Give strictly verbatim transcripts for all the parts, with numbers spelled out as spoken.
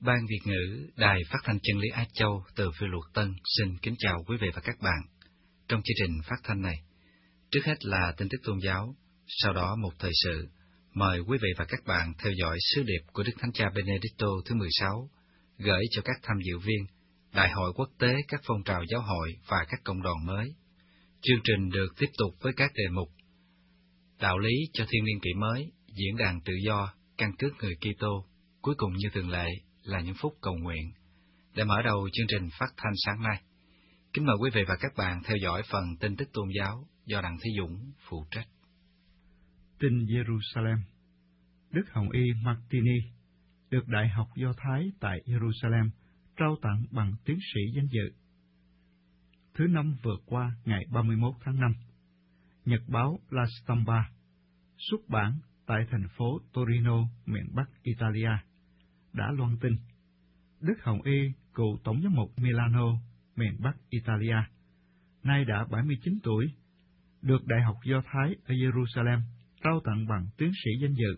Ban Việt ngữ Đài Phát thanh Chân lý Á Châu từ Phiêu Luật Tân xin kính chào quý vị và các bạn. Trong chương trình phát thanh này, trước hết là tin tức tôn giáo, sau đó một thời sự. Mời quý vị và các bạn theo dõi sứ điệp của Đức Thánh Cha Benedicto thứ mười sáu gửi cho các tham dự viên Đại hội quốc tế các phong trào giáo hội và các cộng đoàn mới. Chương trình được tiếp tục với các đề mục: đạo lý cho thiên niên kỷ mới, diễn đàn tự do, căn cước người Kitô. Cuối cùng như thường lệ là những phút cầu nguyện. Để mở đầu chương trình phát thanh sáng nay, kính mời quý vị và các bạn theo dõi phần tin tức tôn giáo do Đặng Thế Dũng phụ trách. Tin Jerusalem. Đức Hồng Y Martini được Đại học Do Thái tại Jerusalem trao tặng bằng tiến sĩ danh dự. Thứ năm vừa qua, ngày ba mươi mốt tháng năm, Nhật báo La Stampa xuất bản tại thành phố Torino, miền Bắc Italia, đã loan tin Đức Hồng Y, cựu tổng giám mục Milano, miền Bắc Italia, nay đã bảy mươi chín tuổi, được Đại học Do Thái ở Jerusalem trao tặng bằng tiến sĩ danh dự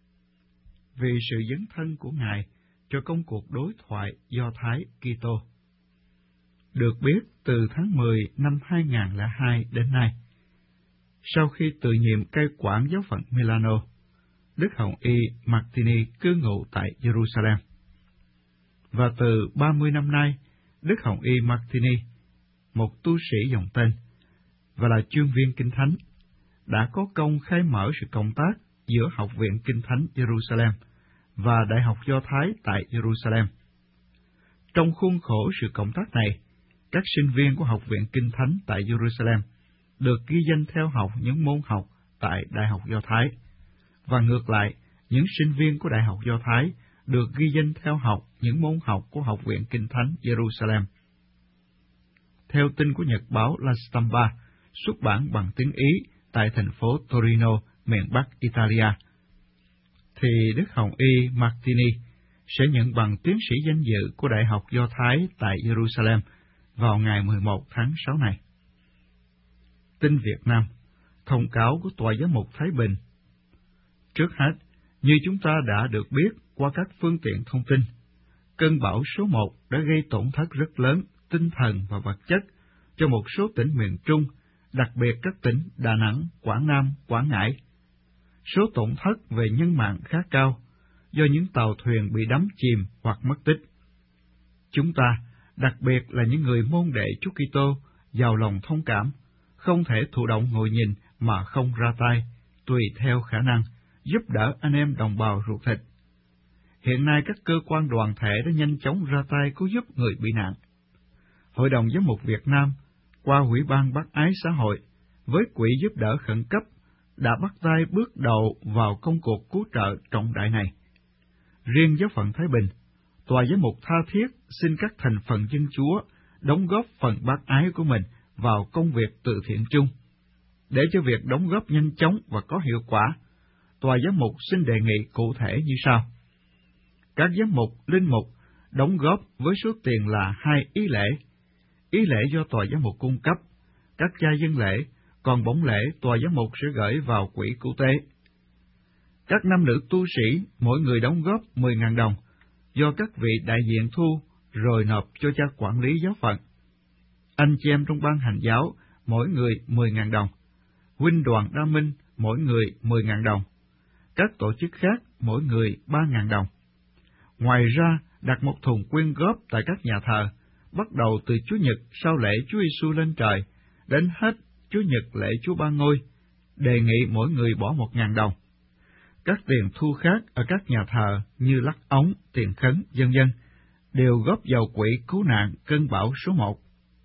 vì sự dấn thân của Ngài cho công cuộc đối thoại Do Thái Kitô. Được biết, từ tháng mười năm hai nghìn không trăm lẻ hai đến nay, sau khi tự nhiệm cai quản giáo phận Milano, Đức Hồng Y Martini cư ngụ tại Jerusalem. Và từ ba mươi năm nay, Đức Hồng Y Martini, một tu sĩ dòng tên và là chuyên viên Kinh Thánh, đã có công khai mở sự cộng tác giữa Học viện Kinh Thánh Jerusalem và Đại học Do Thái tại Jerusalem. Trong khuôn khổ sự cộng tác này, các sinh viên của Học viện Kinh Thánh tại Jerusalem được ghi danh theo học những môn học tại Đại học Do Thái, và ngược lại, những sinh viên của Đại học Do Thái được ghi danh theo học những môn học của Học viện Kinh Thánh Jerusalem. Theo tin của Nhật báo La Stampa, xuất bản bằng tiếng Ý tại thành phố Torino, miền Bắc Italia, thì Đức Hồng Y Martini sẽ nhận bằng tiến sĩ danh dự của Đại học Do Thái tại Jerusalem vào ngày mười một tháng sáu này. Tin Việt Nam, thông cáo của Tòa Giám mục Thái Bình. Trước hết, như chúng ta đã được biết qua các phương tiện thông tin, cơn bão số một đã gây tổn thất rất lớn tinh thần và vật chất cho một số tỉnh miền Trung, đặc biệt các tỉnh Đà Nẵng, Quảng Nam, Quảng Ngãi. Số tổn thất về nhân mạng khá cao do những tàu thuyền bị đắm chìm hoặc mất tích. Chúng ta, đặc biệt là những người môn đệ Chúa Kitô, giàu lòng thông cảm, không thể thụ động ngồi nhìn mà không ra tay, tùy theo khả năng, giúp đỡ anh em đồng bào ruột thịt. Hiện nay các cơ quan đoàn thể đã nhanh chóng ra tay cứu giúp người bị nạn. Hội đồng Giám mục Việt Nam, qua Ủy ban Bác ái xã hội, với quỹ giúp đỡ khẩn cấp, đã bắt tay bước đầu vào công cuộc cứu trợ trọng đại này. Riêng giáo phận Thái Bình, Tòa Giám mục tha thiết xin các thành phần dân Chúa đóng góp phần bác ái của mình vào công việc từ thiện chung. Để cho việc đóng góp nhanh chóng và có hiệu quả, Tòa Giám mục xin đề nghị cụ thể như sau. Các giám mục, linh mục đóng góp với số tiền là hai ý lễ. Ý lễ do Tòa Giám mục cung cấp, các cha dân lễ, còn bổng lễ Tòa Giám mục sẽ gửi vào quỹ cứu tế. Các nam nữ tu sĩ, mỗi người đóng góp mười nghìn đồng, do các vị đại diện thu, rồi nộp cho cha quản lý giáo phận. Anh chị em trong ban hành giáo, mỗi người mười nghìn đồng. Huynh đoàn Đa Minh, mỗi người mười nghìn đồng. Các tổ chức khác, mỗi người ba nghìn đồng. Ngoài ra, đặt một thùng quyên góp tại các nhà thờ, bắt đầu từ Chúa Nhật sau lễ Chúa Giêsu lên trời, đến hết Chúa Nhật lễ Chúa Ba Ngôi, đề nghị mỗi người bỏ một nghìn đồng. Các tiền thu khác ở các nhà thờ như lắc ống, tiền khấn, vân vân đều góp vào quỹ cứu nạn cơn bão số một.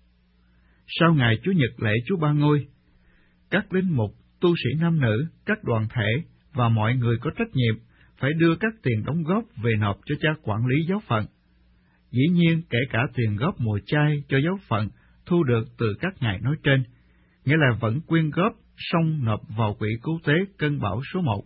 Sau ngày Chúa Nhật lễ Chúa Ba Ngôi, các linh mục, tu sĩ nam nữ, các đoàn thể và mọi người có trách nhiệm phải đưa các tiền đóng góp về nộp cho cha quản lý giáo phận. Dĩ nhiên, kể cả tiền góp mùa chay cho giáo phận thu được từ các ngày nói trên, nghĩa là vẫn quyên góp xong nộp vào quỹ cứu tế cơn bão số một.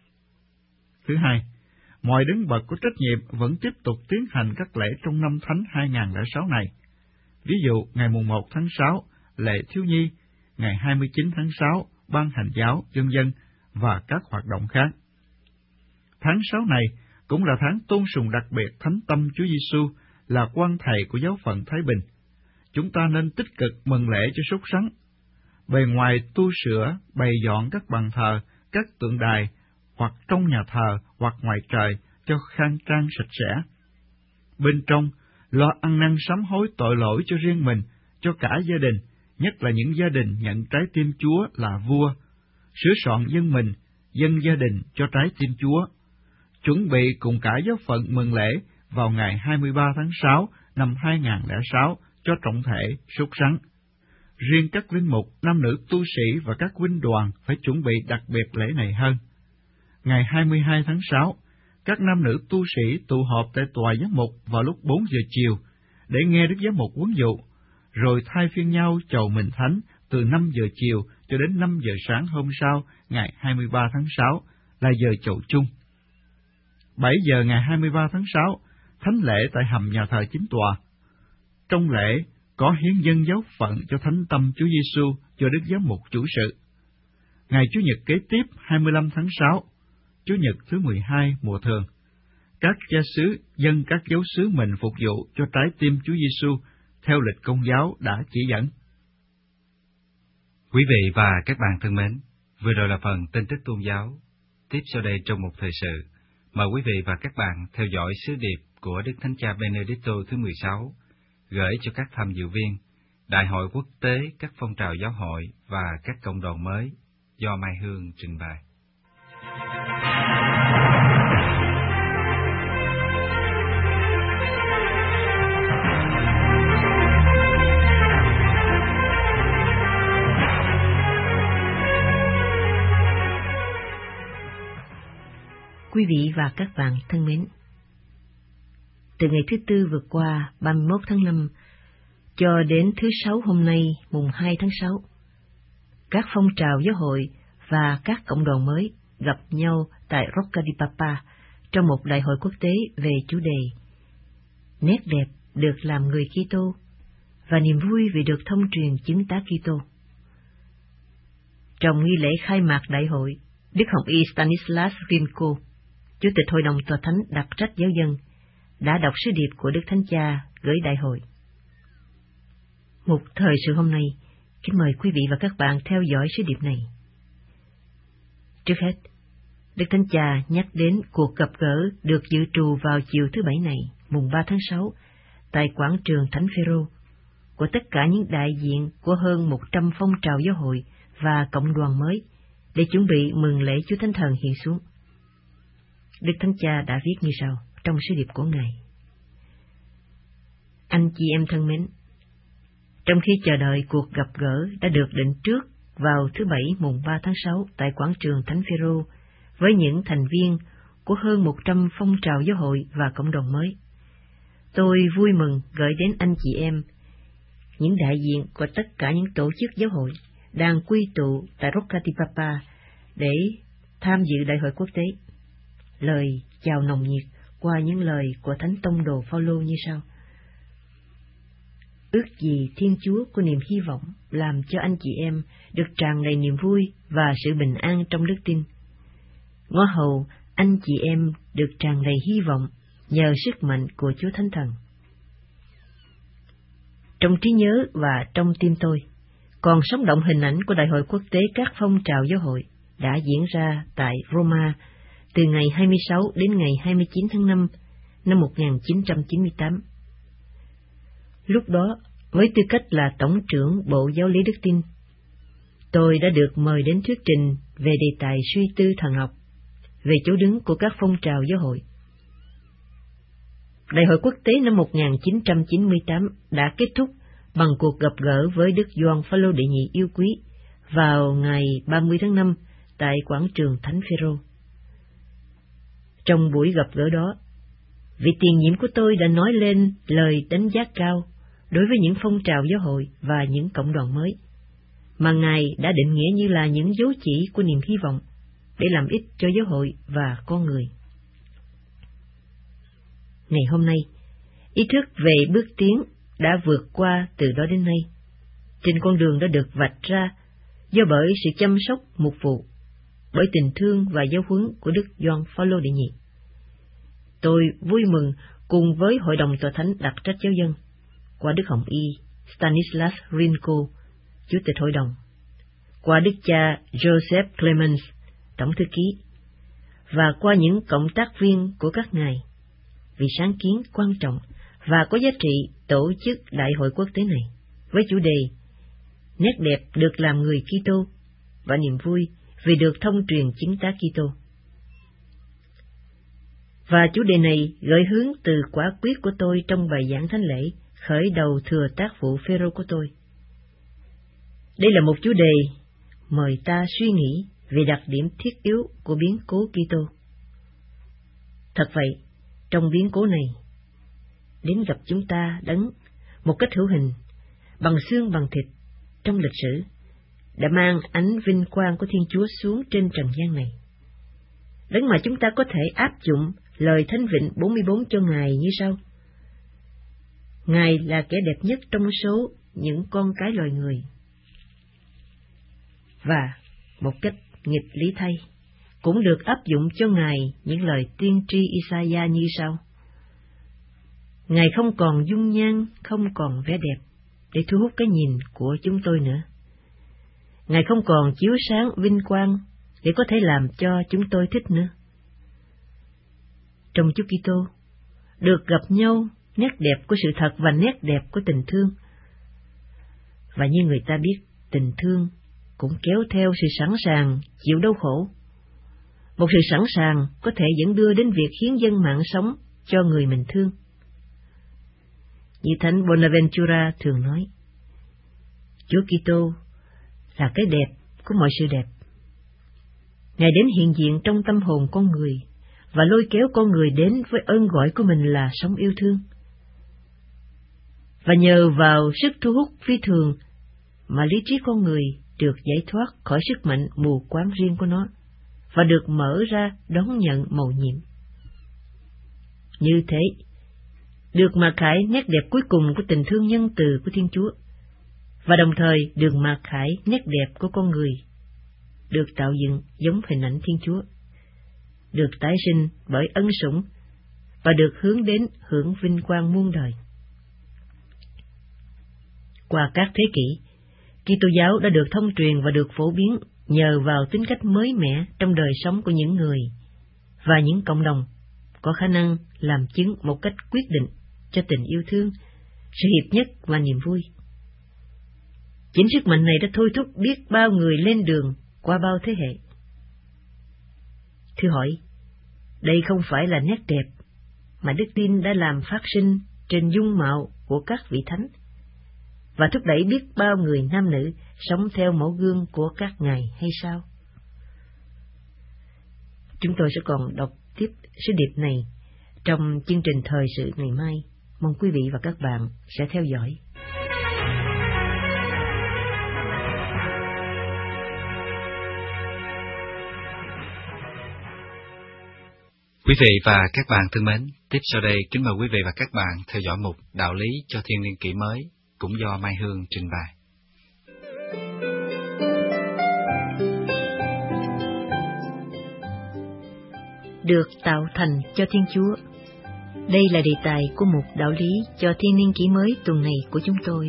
Thứ hai, mọi đấng bậc có trách nhiệm vẫn tiếp tục tiến hành các lễ trong năm Thánh hai nghìn không trăm lẻ sáu này. Ví dụ, ngày mùng một tháng sáu, lễ thiếu nhi, ngày hai mươi chín tháng sáu, ban hành giáo, vân vân và các hoạt động khác. Tháng sáu này cũng là tháng tôn sùng đặc biệt thánh tâm Chúa Giêsu là quan thầy của giáo phận Thái Bình. Chúng ta nên tích cực mừng lễ cho sốt sắng. Bề ngoài tu sửa, bày dọn các bàn thờ, các tượng đài, hoặc trong nhà thờ hoặc ngoài trời cho khang trang sạch sẽ. Bên trong, lo ăn năn sám hối tội lỗi cho riêng mình, cho cả gia đình, nhất là những gia đình nhận trái tim Chúa là vua, sửa soạn dân mình, dân gia đình cho trái tim Chúa. Chuẩn bị cùng cả giáo phận mừng lễ vào ngày hai mươi ba tháng sáu năm hai nghìn không trăm lẻ sáu cho trọng thể sốt sắng. Riêng các linh mục, nam nữ tu sĩ và các huynh đoàn phải chuẩn bị đặc biệt lễ này hơn. Ngày hai mươi hai tháng sáu, các nam nữ tu sĩ tụ họp tại tòa giám mục vào lúc bốn giờ chiều để nghe Đức Giám mục huấn dụ, rồi thay phiên nhau chầu mình thánh từ năm giờ chiều cho đến năm giờ sáng hôm sau, ngày hai mươi ba tháng sáu, là giờ chầu chung. bảy giờ ngày hai mươi ba tháng sáu, thánh lễ tại hầm nhà thờ chính tòa. Trong lễ có hiến dâng giáo phận cho thánh tâm Chúa Giêsu cho Đức Giám mục chủ sự. Ngày Chủ nhật kế tiếp hai mươi lăm tháng sáu, Chủ nhật thứ mười hai mùa thường, các cha xứ dâng các dấu xứ mình phục vụ cho trái tim Chúa Giêsu theo lịch Công giáo đã chỉ dẫn. Quý vị và các bạn thân mến, vừa rồi là phần tin tức tôn giáo. Tiếp sau đây trong một thời sự, mời quý vị và các bạn theo dõi sứ điệp của Đức Thánh Cha Benedicto thứ mười sáu gửi cho các tham dự viên Đại hội quốc tế các phong trào giáo hội và các cộng đoàn mới do Mai Hương trình bày. Quý vị và các bạn thân mến, từ ngày thứ Tư vừa qua, ba mươi mốt tháng năm, cho đến thứ Sáu hôm nay, mùng hai tháng sáu, các phong trào giáo hội và các cộng đoàn mới gặp nhau tại Rocca di Papa trong một đại hội quốc tế về chủ đề Nét đẹp được làm người Kitô và niềm vui vì được thông truyền chứng tá Kitô. Trong nghi lễ khai mạc đại hội, Đức Hồng Y Stanislas Rimko, Chủ tịch Hội đồng Tòa Thánh đặc trách giáo dân, đã đọc sứ điệp của Đức Thánh Cha gửi đại hội. Một thời sự hôm nay, kính mời quý vị và các bạn theo dõi sứ điệp này. Trước hết, Đức Thánh Cha nhắc đến cuộc gặp gỡ được dự trù vào chiều thứ Bảy này, mùng ba tháng sáu, tại quảng trường Thánh Phêrô, của tất cả những đại diện của hơn một trăm phong trào giáo hội và cộng đoàn mới, để chuẩn bị mừng lễ Chúa Thánh Thần hiện xuống. Đức Thánh Cha đã viết như sau trong sứ điệp của Ngài. Anh chị em thân mến, trong khi chờ đợi cuộc gặp gỡ đã được định trước vào thứ Bảy mùng ba tháng sáu tại quảng trường Thánh Phêrô với những thành viên của hơn một trăm phong trào giáo hội và cộng đồng mới, tôi vui mừng gửi đến anh chị em, những đại diện của tất cả những tổ chức giáo hội đang quy tụ tại Rocca di Papa để tham dự đại hội quốc tế, lời chào nồng nhiệt qua những lời của Thánh Tông đồ Phaolô như sau: Ước gì Thiên Chúa của niềm hy vọng làm cho anh chị em được tràn đầy niềm vui và sự bình an trong đức tin. Ngõ hầu anh chị em được tràn đầy hy vọng nhờ sức mạnh của Chúa Thánh Thần. Trong trí nhớ và trong tim tôi, còn sống động hình ảnh của Đại hội quốc tế các phong trào giáo hội đã diễn ra tại Roma từ ngày hai mươi sáu đến ngày hai mươi chín tháng năm năm một nghìn chín trăm chín mươi tám. Lúc đó, với tư cách là Tổng trưởng Bộ Giáo lý Đức tin, tôi đã được mời đến thuyết trình về đề tài suy tư thần học, về chỗ đứng của các phong trào giáo hội. Đại hội quốc tế năm một nghìn chín trăm chín mươi tám đã kết thúc bằng cuộc gặp gỡ với Đức Gioan Phaolô đệ nhị yêu quý vào ngày ba mươi tháng năm tại quảng trường Thánh Phêrô. Trong buổi gặp gỡ đó, vị tiền nhiệm của tôi đã nói lên lời đánh giá cao đối với những phong trào giáo hội và những cộng đoàn mới, mà Ngài đã định nghĩa như là những dấu chỉ của niềm hy vọng để làm ích cho giáo hội và con người. Ngày hôm nay, ý thức về bước tiến đã vượt qua từ đó đến nay, trên con đường đã được vạch ra do bởi sự chăm sóc mục vụ, bởi tình thương và giáo huấn của Đức Gioan Phaolô đệ nhị. tôi vui mừng cùng với Hội đồng Tòa Thánh đặc trách giáo dân, qua Đức Hồng Y Stanislas Rinko, Chủ tịch Hội đồng, qua Đức cha Joseph Clemens, Tổng thư ký, và qua những cộng tác viên của các ngài, vì sáng kiến quan trọng và có giá trị tổ chức Đại hội quốc tế này, với chủ đề Nét đẹp được làm người Kitô và niềm vui vì được thông truyền chính tá Kitô. Và chủ đề này gợi hướng từ quả quyết của tôi trong bài giảng thánh lễ khởi đầu thừa tác vụ Phêrô của tôi. Đây là một chủ đề mời ta suy nghĩ về đặc điểm thiết yếu của biến cố Kitô. Thật vậy, trong biến cố này, đến gặp chúng ta Đấng một cách hữu hình, bằng xương bằng thịt trong lịch sử, đã mang ánh vinh quang của Thiên Chúa xuống trên trần gian này. Đấng mà chúng ta có thể áp dụng lời Thánh Vịnh bốn mươi bốn cho Ngài như sau: Ngài là kẻ đẹp nhất trong số những con cái loài người. Và một cách nghịch lý thay, cũng được áp dụng cho Ngài những lời tiên tri Isaiah như sau: Ngài không còn dung nhan, không còn vẻ đẹp để thu hút cái nhìn của chúng tôi nữa. Ngài không còn chiếu sáng vinh quang để có thể làm cho chúng tôi thích nữa. Trong Chúa Kitô được gặp nhau nét đẹp của sự thật và nét đẹp của tình thương. Và như người ta biết, tình thương cũng kéo theo sự sẵn sàng chịu đau khổ. Một sự sẵn sàng có thể dẫn đưa đến việc hiến dâng mạng sống cho người mình thương. Như Thánh Bonaventura thường nói, Chúa Kitô là cái đẹp của mọi sự đẹp. Ngài đến hiện diện trong tâm hồn con người và lôi kéo con người đến với ơn gọi của mình là sống yêu thương. Và nhờ vào sức thu hút phi thường mà lý trí con người được giải thoát khỏi sức mạnh mù quáng riêng của nó và được mở ra đón nhận mầu nhiệm. Như thế, được mặc khải nét đẹp cuối cùng của tình thương nhân từ của Thiên Chúa, và đồng thời được mặc khải nét đẹp của con người, được tạo dựng giống hình ảnh Thiên Chúa, được tái sinh bởi ân sủng và được hướng đến hưởng vinh quang muôn đời. Qua các thế kỷ, Kitô giáo đã được thông truyền và được phổ biến nhờ vào tính cách mới mẻ trong đời sống của những người và những cộng đồng có khả năng làm chứng một cách quyết định cho tình yêu thương, sự hiệp nhất và niềm vui. Chính sức mạnh này đã thôi thúc biết bao người lên đường qua bao thế hệ. Thưa hỏi, đây không phải là nét đẹp mà đức tin đã làm phát sinh trên dung mạo của các vị thánh và thúc đẩy biết bao người nam nữ sống theo mẫu gương của các ngài hay sao? Chúng tôi sẽ còn đọc tiếp sứ điệp này trong chương trình thời sự ngày mai. Mong quý vị và các bạn sẽ theo dõi. Quý vị và các bạn thân mến, tiếp sau đây kính mời quý vị và các bạn theo dõi mục Đạo lý cho thiên niên kỷ mới, cũng do Mai Hương trình bày. Được tạo thành cho Thiên Chúa. Đây là đề tài của mục Đạo lý cho thiên niên kỷ mới tuần này của chúng tôi.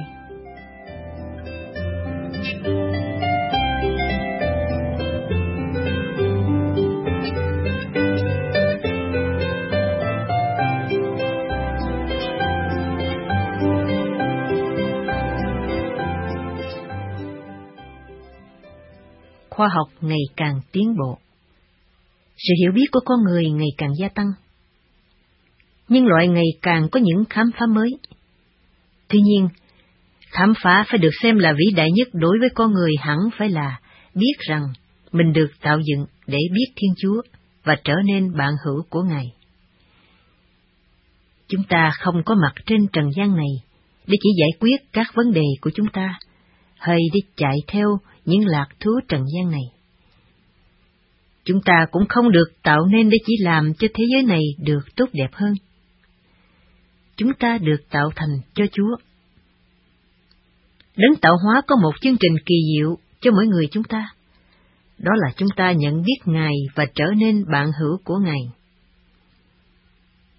Khoa học ngày càng tiến bộ. Sự hiểu biết của con người ngày càng gia tăng. Nhân loại ngày càng có những khám phá mới. Tuy nhiên, khám phá phải được xem là vĩ đại nhất đối với con người hẳn phải là biết rằng mình được tạo dựng để biết Thiên Chúa và trở nên bạn hữu của Ngài. Chúng ta không có mặt trên trần gian này để chỉ giải quyết các vấn đề của chúng ta, hay để chạy theo những lạc thú trần gian này. Chúng ta cũng không được tạo nên để chỉ làm cho thế giới này được tốt đẹp hơn. Chúng ta được tạo thành cho Chúa. Đấng tạo hóa có một chương trình kỳ diệu cho mỗi người chúng ta. Đó là chúng ta nhận biết Ngài và trở nên bạn hữu của Ngài.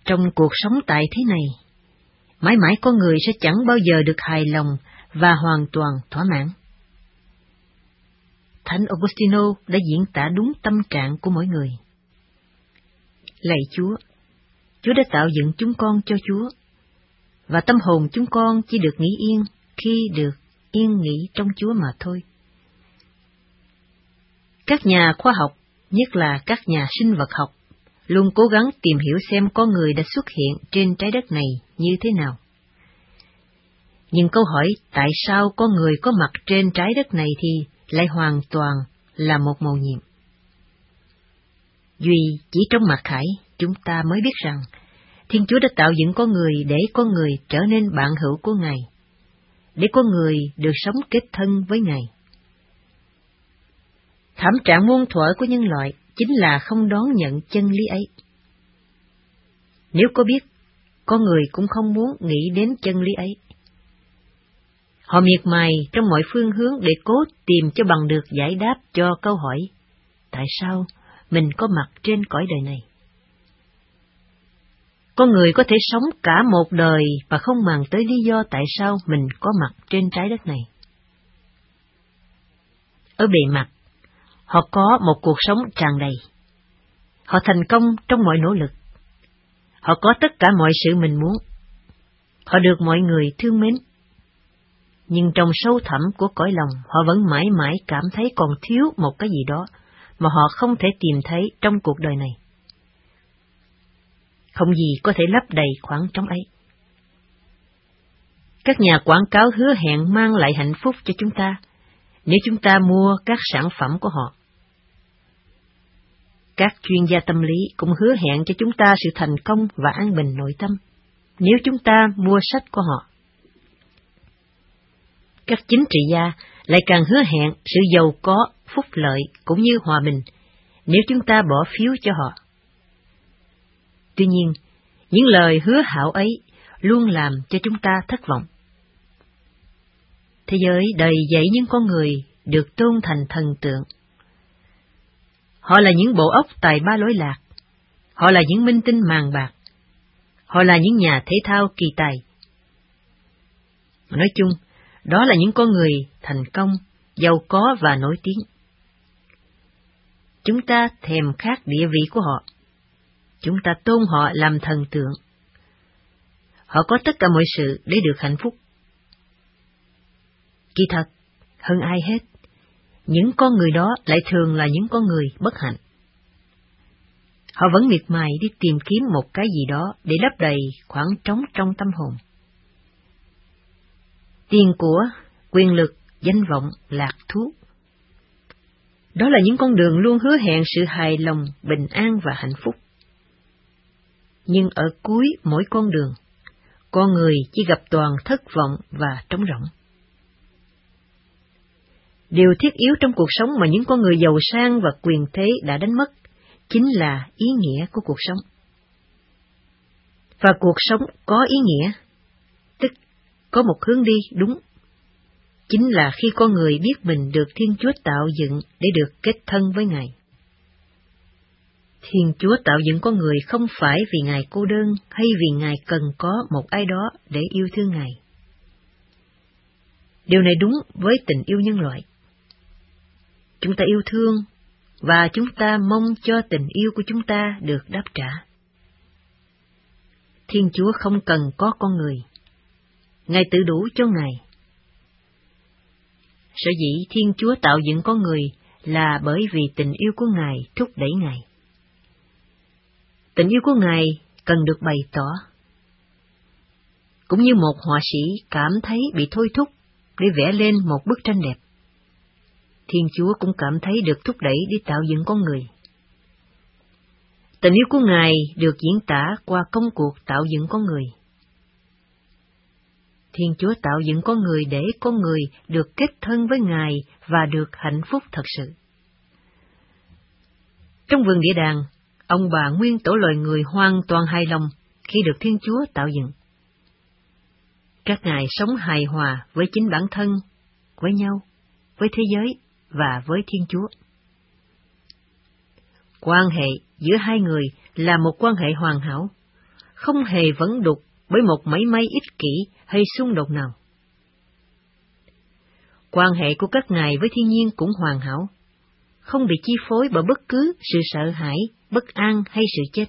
Trong cuộc sống tại thế này, mãi mãi con người sẽ chẳng bao giờ được hài lòng và hoàn toàn thỏa mãn. Thánh Augustino đã diễn tả đúng tâm trạng của mỗi người. Lạy Chúa, Chúa đã tạo dựng chúng con cho Chúa, và tâm hồn chúng con chỉ được nghỉ yên khi được yên nghỉ trong Chúa mà thôi. Các nhà khoa học, nhất là các nhà sinh vật học, luôn cố gắng tìm hiểu xem con người đã xuất hiện trên trái đất này như thế nào. Nhưng câu hỏi tại sao con người có mặt trên trái đất này thì lại hoàn toàn là một mầu nhiệm. Duy chỉ trong mặc khải chúng ta mới biết rằng Thiên Chúa đã tạo dựng con người để con người trở nên bạn hữu của Ngài, để con người được sống kết thân với Ngài. Thảm trạng muôn thuở của nhân loại chính là không đón nhận chân lý ấy. Nếu có biết, con người cũng không muốn nghĩ đến chân lý ấy. Họ miệt mài trong mọi phương hướng để cố tìm cho bằng được giải đáp cho câu hỏi tại sao mình có mặt trên cõi đời này. Con người có thể sống cả một đời và không màng tới lý do tại sao mình có mặt trên trái đất này. Ở bề mặt, họ có một cuộc sống tràn đầy. Họ thành công trong mọi nỗ lực. Họ có tất cả mọi sự mình muốn. Họ được mọi người thương mến. Nhưng trong sâu thẳm của cõi lòng, họ vẫn mãi mãi cảm thấy còn thiếu một cái gì đó mà họ không thể tìm thấy trong cuộc đời này. Không gì có thể lấp đầy khoảng trống ấy. Các nhà quảng cáo hứa hẹn mang lại hạnh phúc cho chúng ta nếu chúng ta mua các sản phẩm của họ. Các chuyên gia tâm lý cũng hứa hẹn cho chúng ta sự thành công và an bình nội tâm nếu chúng ta mua sách của họ. Các chính trị gia lại càng hứa hẹn sự giàu có, phúc lợi cũng như hòa bình nếu chúng ta bỏ phiếu cho họ. Tuy nhiên, những lời hứa hảo ấy luôn làm cho chúng ta thất vọng. Thế giới đầy dẫy những con người được tôn thành thần tượng. Họ là những bộ óc tài ba lỗi lạc. Họ là những minh tinh màng bạc. Họ là những nhà thể thao kỳ tài. Nói chung, đó là những con người thành công, giàu có và nổi tiếng. Chúng ta thèm khát địa vị của họ. Chúng ta tôn họ làm thần tượng. Họ có tất cả mọi sự để được hạnh phúc. Kỳ thật, hơn ai hết, những con người đó lại thường là những con người bất hạnh. Họ vẫn miệt mài đi tìm kiếm một cái gì đó để lấp đầy khoảng trống trong tâm hồn. Tiền của, quyền lực, danh vọng, lạc thú. Đó là những con đường luôn hứa hẹn sự hài lòng, bình an và hạnh phúc. Nhưng ở cuối mỗi con đường, con người chỉ gặp toàn thất vọng và trống rỗng. Điều thiết yếu trong cuộc sống mà những con người giàu sang và quyền thế đã đánh mất chính là ý nghĩa của cuộc sống. Và cuộc sống có ý nghĩa, tức có một hướng đi đúng, chính là khi con người biết mình được Thiên Chúa tạo dựng để được kết thân với Ngài. Thiên Chúa tạo dựng con người không phải vì Ngài cô đơn hay vì Ngài cần có một ai đó để yêu thương Ngài. Điều này đúng với tình yêu nhân loại. Chúng ta yêu thương và chúng ta mong cho tình yêu của chúng ta được đáp trả. Thiên Chúa không cần có con người. Ngài tự đủ cho Ngài. Sở dĩ Thiên Chúa tạo dựng con người là bởi vì tình yêu của Ngài thúc đẩy Ngài. Tình yêu của Ngài cần được bày tỏ. Cũng như một họa sĩ cảm thấy bị thôi thúc để vẽ lên một bức tranh đẹp, Thiên Chúa cũng cảm thấy được thúc đẩy để tạo dựng con người. Tình yêu của Ngài được diễn tả qua công cuộc tạo dựng con người. Thiên Chúa tạo dựng con người để con người được kết thân với Ngài và được hạnh phúc thật sự. Trong vườn địa đàng, ông bà nguyên tổ loài người hoàn toàn hài lòng khi được Thiên Chúa tạo dựng. Các ngài sống hài hòa với chính bản thân, với nhau, với thế giới và với Thiên Chúa. Quan hệ giữa hai người là một quan hệ hoàn hảo, không hề vấn đục bởi một mảy may ích kỷ hay xung đột nào. Quan hệ của các ngài với thiên nhiên cũng hoàn hảo, không bị chi phối bởi bất cứ sự sợ hãi, bất an hay sự chết.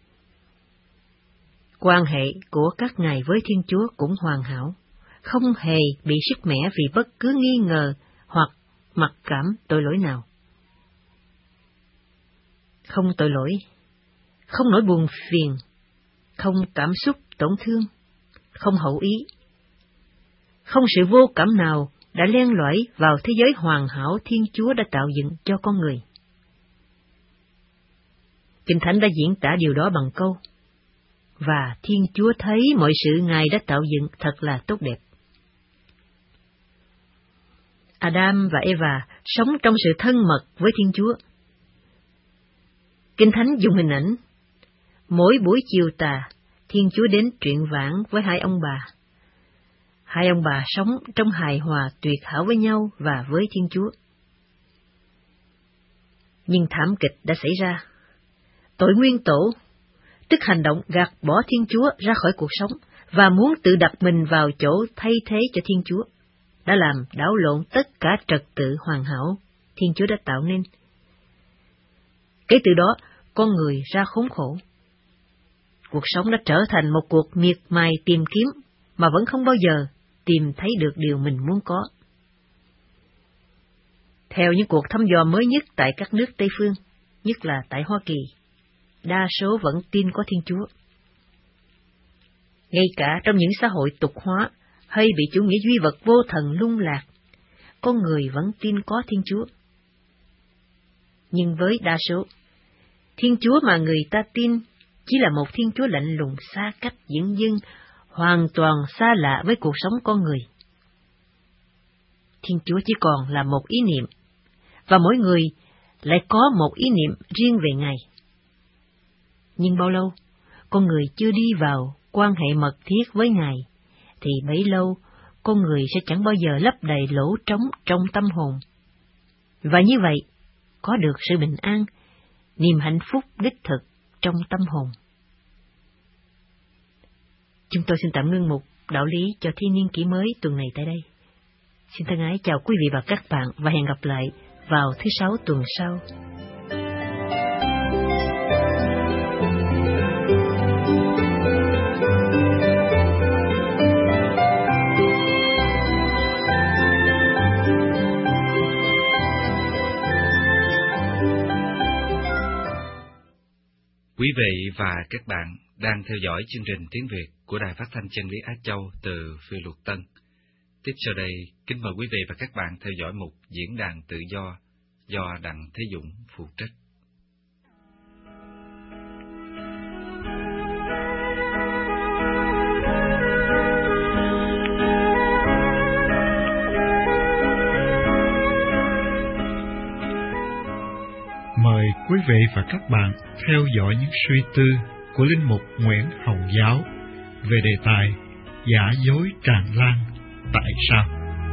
Quan hệ của các ngài với Thiên Chúa cũng hoàn hảo, không hề bị sứt mẻ vì bất cứ nghi ngờ hoặc mặc cảm tội lỗi nào. Không tội lỗi, không nỗi buồn phiền, không cảm xúc tổn thương, không hậu ý, không sự vô cảm nào đã len lỏi vào thế giới hoàn hảo Thiên Chúa đã tạo dựng cho con người. Kinh Thánh đã diễn tả điều đó bằng câu: và Thiên Chúa thấy mọi sự Ngài đã tạo dựng thật là tốt đẹp. Adam và Eva sống trong sự thân mật với Thiên Chúa. Kinh Thánh dùng hình ảnh: mỗi buổi chiều tà, Thiên Chúa đến truyện vãng với hai ông bà. Hai ông bà sống trong hài hòa tuyệt hảo với nhau và với Thiên Chúa. Nhưng thảm kịch đã xảy ra. Tội nguyên tổ, tức hành động gạt bỏ Thiên Chúa ra khỏi cuộc sống và muốn tự đặt mình vào chỗ thay thế cho Thiên Chúa, đã làm đảo lộn tất cả trật tự hoàn hảo Thiên Chúa đã tạo nên. Kể từ đó, con người ra khốn khổ. Cuộc sống đã trở thành một cuộc miệt mài tìm kiếm mà vẫn không bao giờ tìm thấy được điều mình muốn có. Theo những cuộc thăm dò mới nhất tại các nước Tây Phương, nhất là tại Hoa Kỳ, đa số vẫn tin có Thiên Chúa. Ngay cả trong những xã hội tục hóa hay bị chủ nghĩa duy vật vô thần lung lạc, con người vẫn tin có Thiên Chúa. Nhưng với đa số, Thiên Chúa mà người ta tin chỉ là một Thiên Chúa lạnh lùng xa cách dửng dưng, hoàn toàn xa lạ với cuộc sống con người. Thiên Chúa chỉ còn là một ý niệm, và mỗi người lại có một ý niệm riêng về Ngài. Nhưng bao lâu, con người chưa đi vào quan hệ mật thiết với Ngài, thì bấy lâu con người sẽ chẳng bao giờ lấp đầy lỗ trống trong tâm hồn. Và như vậy, có được sự bình an, niềm hạnh phúc đích thực trong tâm hồn. Chúng tôi xin tạm ngưng mục đạo lý cho thiên niên kỷ mới tuần này tại đây. Xin thân ái chào quý vị và các bạn và hẹn gặp lại vào thứ Sáu tuần sau. Quý vị và các bạn đang theo dõi chương trình tiếng Việt của Đài Phát thanh Chân lý Á Châu từ Phiêu Luật Tân. Tiếp sau đây, kính mời quý vị và các bạn theo dõi mục Diễn đàn Tự do do Đặng Thế Dũng phụ trách. Mời quý vị và các bạn theo dõi những suy tư của Linh mục Nguyễn Hồng Giáo về đề tài giả dối tràn lan tại sao.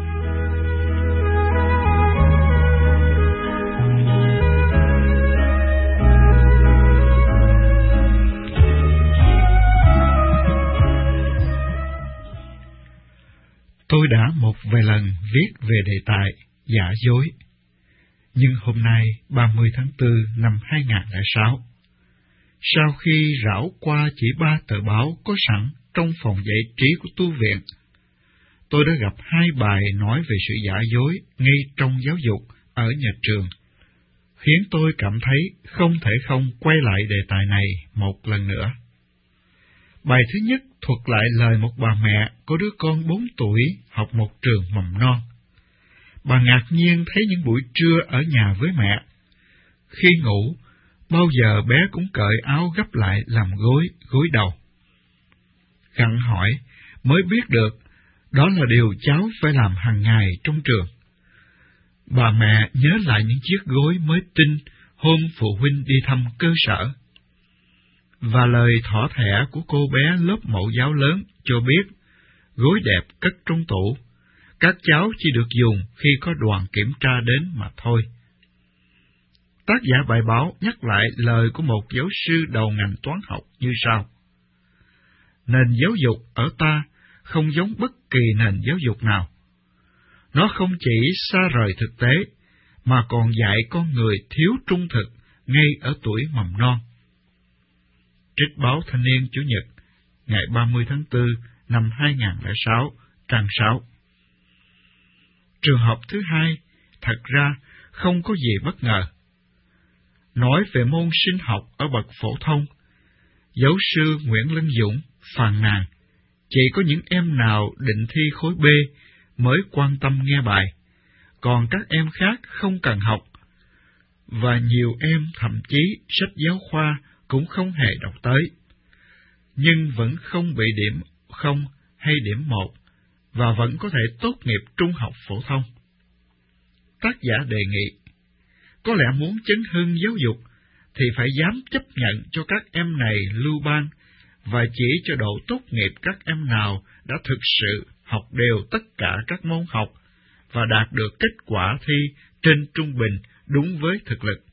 Tôi đã một vài lần viết về đề tài giả dối, nhưng hôm nay ba mươi tháng tư năm hai nghìn không trăm lẻ sáu, sau khi rảo qua chỉ ba tờ báo có sẵn trong phòng giải trí của tu viện, tôi đã gặp hai bài nói về sự giả dối ngay trong giáo dục ở nhà trường, khiến tôi cảm thấy không thể không quay lại đề tài này một lần nữa. Bài thứ nhất thuật lại lời một bà mẹ có đứa con bốn tuổi học một trường mầm non. Bà ngạc nhiên thấy những buổi trưa ở nhà với mẹ, khi ngủ, bao giờ bé cũng cởi áo gấp lại làm gối, gối đầu. Gặng hỏi, mới biết được, đó là điều cháu phải làm hàng ngày trong trường. Bà mẹ nhớ lại những chiếc gối mới tinh hôm phụ huynh đi thăm cơ sở, và lời thỏ thẻ của cô bé lớp mẫu giáo lớn cho biết, gối đẹp cất trong tủ, các cháu chỉ được dùng khi có đoàn kiểm tra đến mà thôi. Tác giả bài báo nhắc lại lời của một giáo sư đầu ngành toán học như sau. Nền giáo dục ở ta không giống bất kỳ nền giáo dục nào. Nó không chỉ xa rời thực tế, mà còn dạy con người thiếu trung thực ngay ở tuổi mầm non. Trích báo Thanh niên Chủ nhật, ngày ba mươi tháng tư năm hai nghìn lẻ sáu, trang sáu. Trường hợp thứ hai, thật ra không có gì bất ngờ. Nói về môn sinh học ở bậc phổ thông, giáo sư Nguyễn Lân Dũng phàn nàn chỉ có những em nào định thi khối B mới quan tâm nghe bài, còn các em khác không cần học, và nhiều em thậm chí sách giáo khoa cũng không hề đọc tới, nhưng vẫn không bị điểm không hay điểm một, và vẫn có thể tốt nghiệp trung học phổ thông. Tác giả đề nghị, có lẽ muốn chấn hưng giáo dục thì phải dám chấp nhận cho các em này lưu ban, và chỉ cho độ tốt nghiệp các em nào đã thực sự học đều tất cả các môn học và đạt được kết quả thi trên trung bình đúng với thực lực.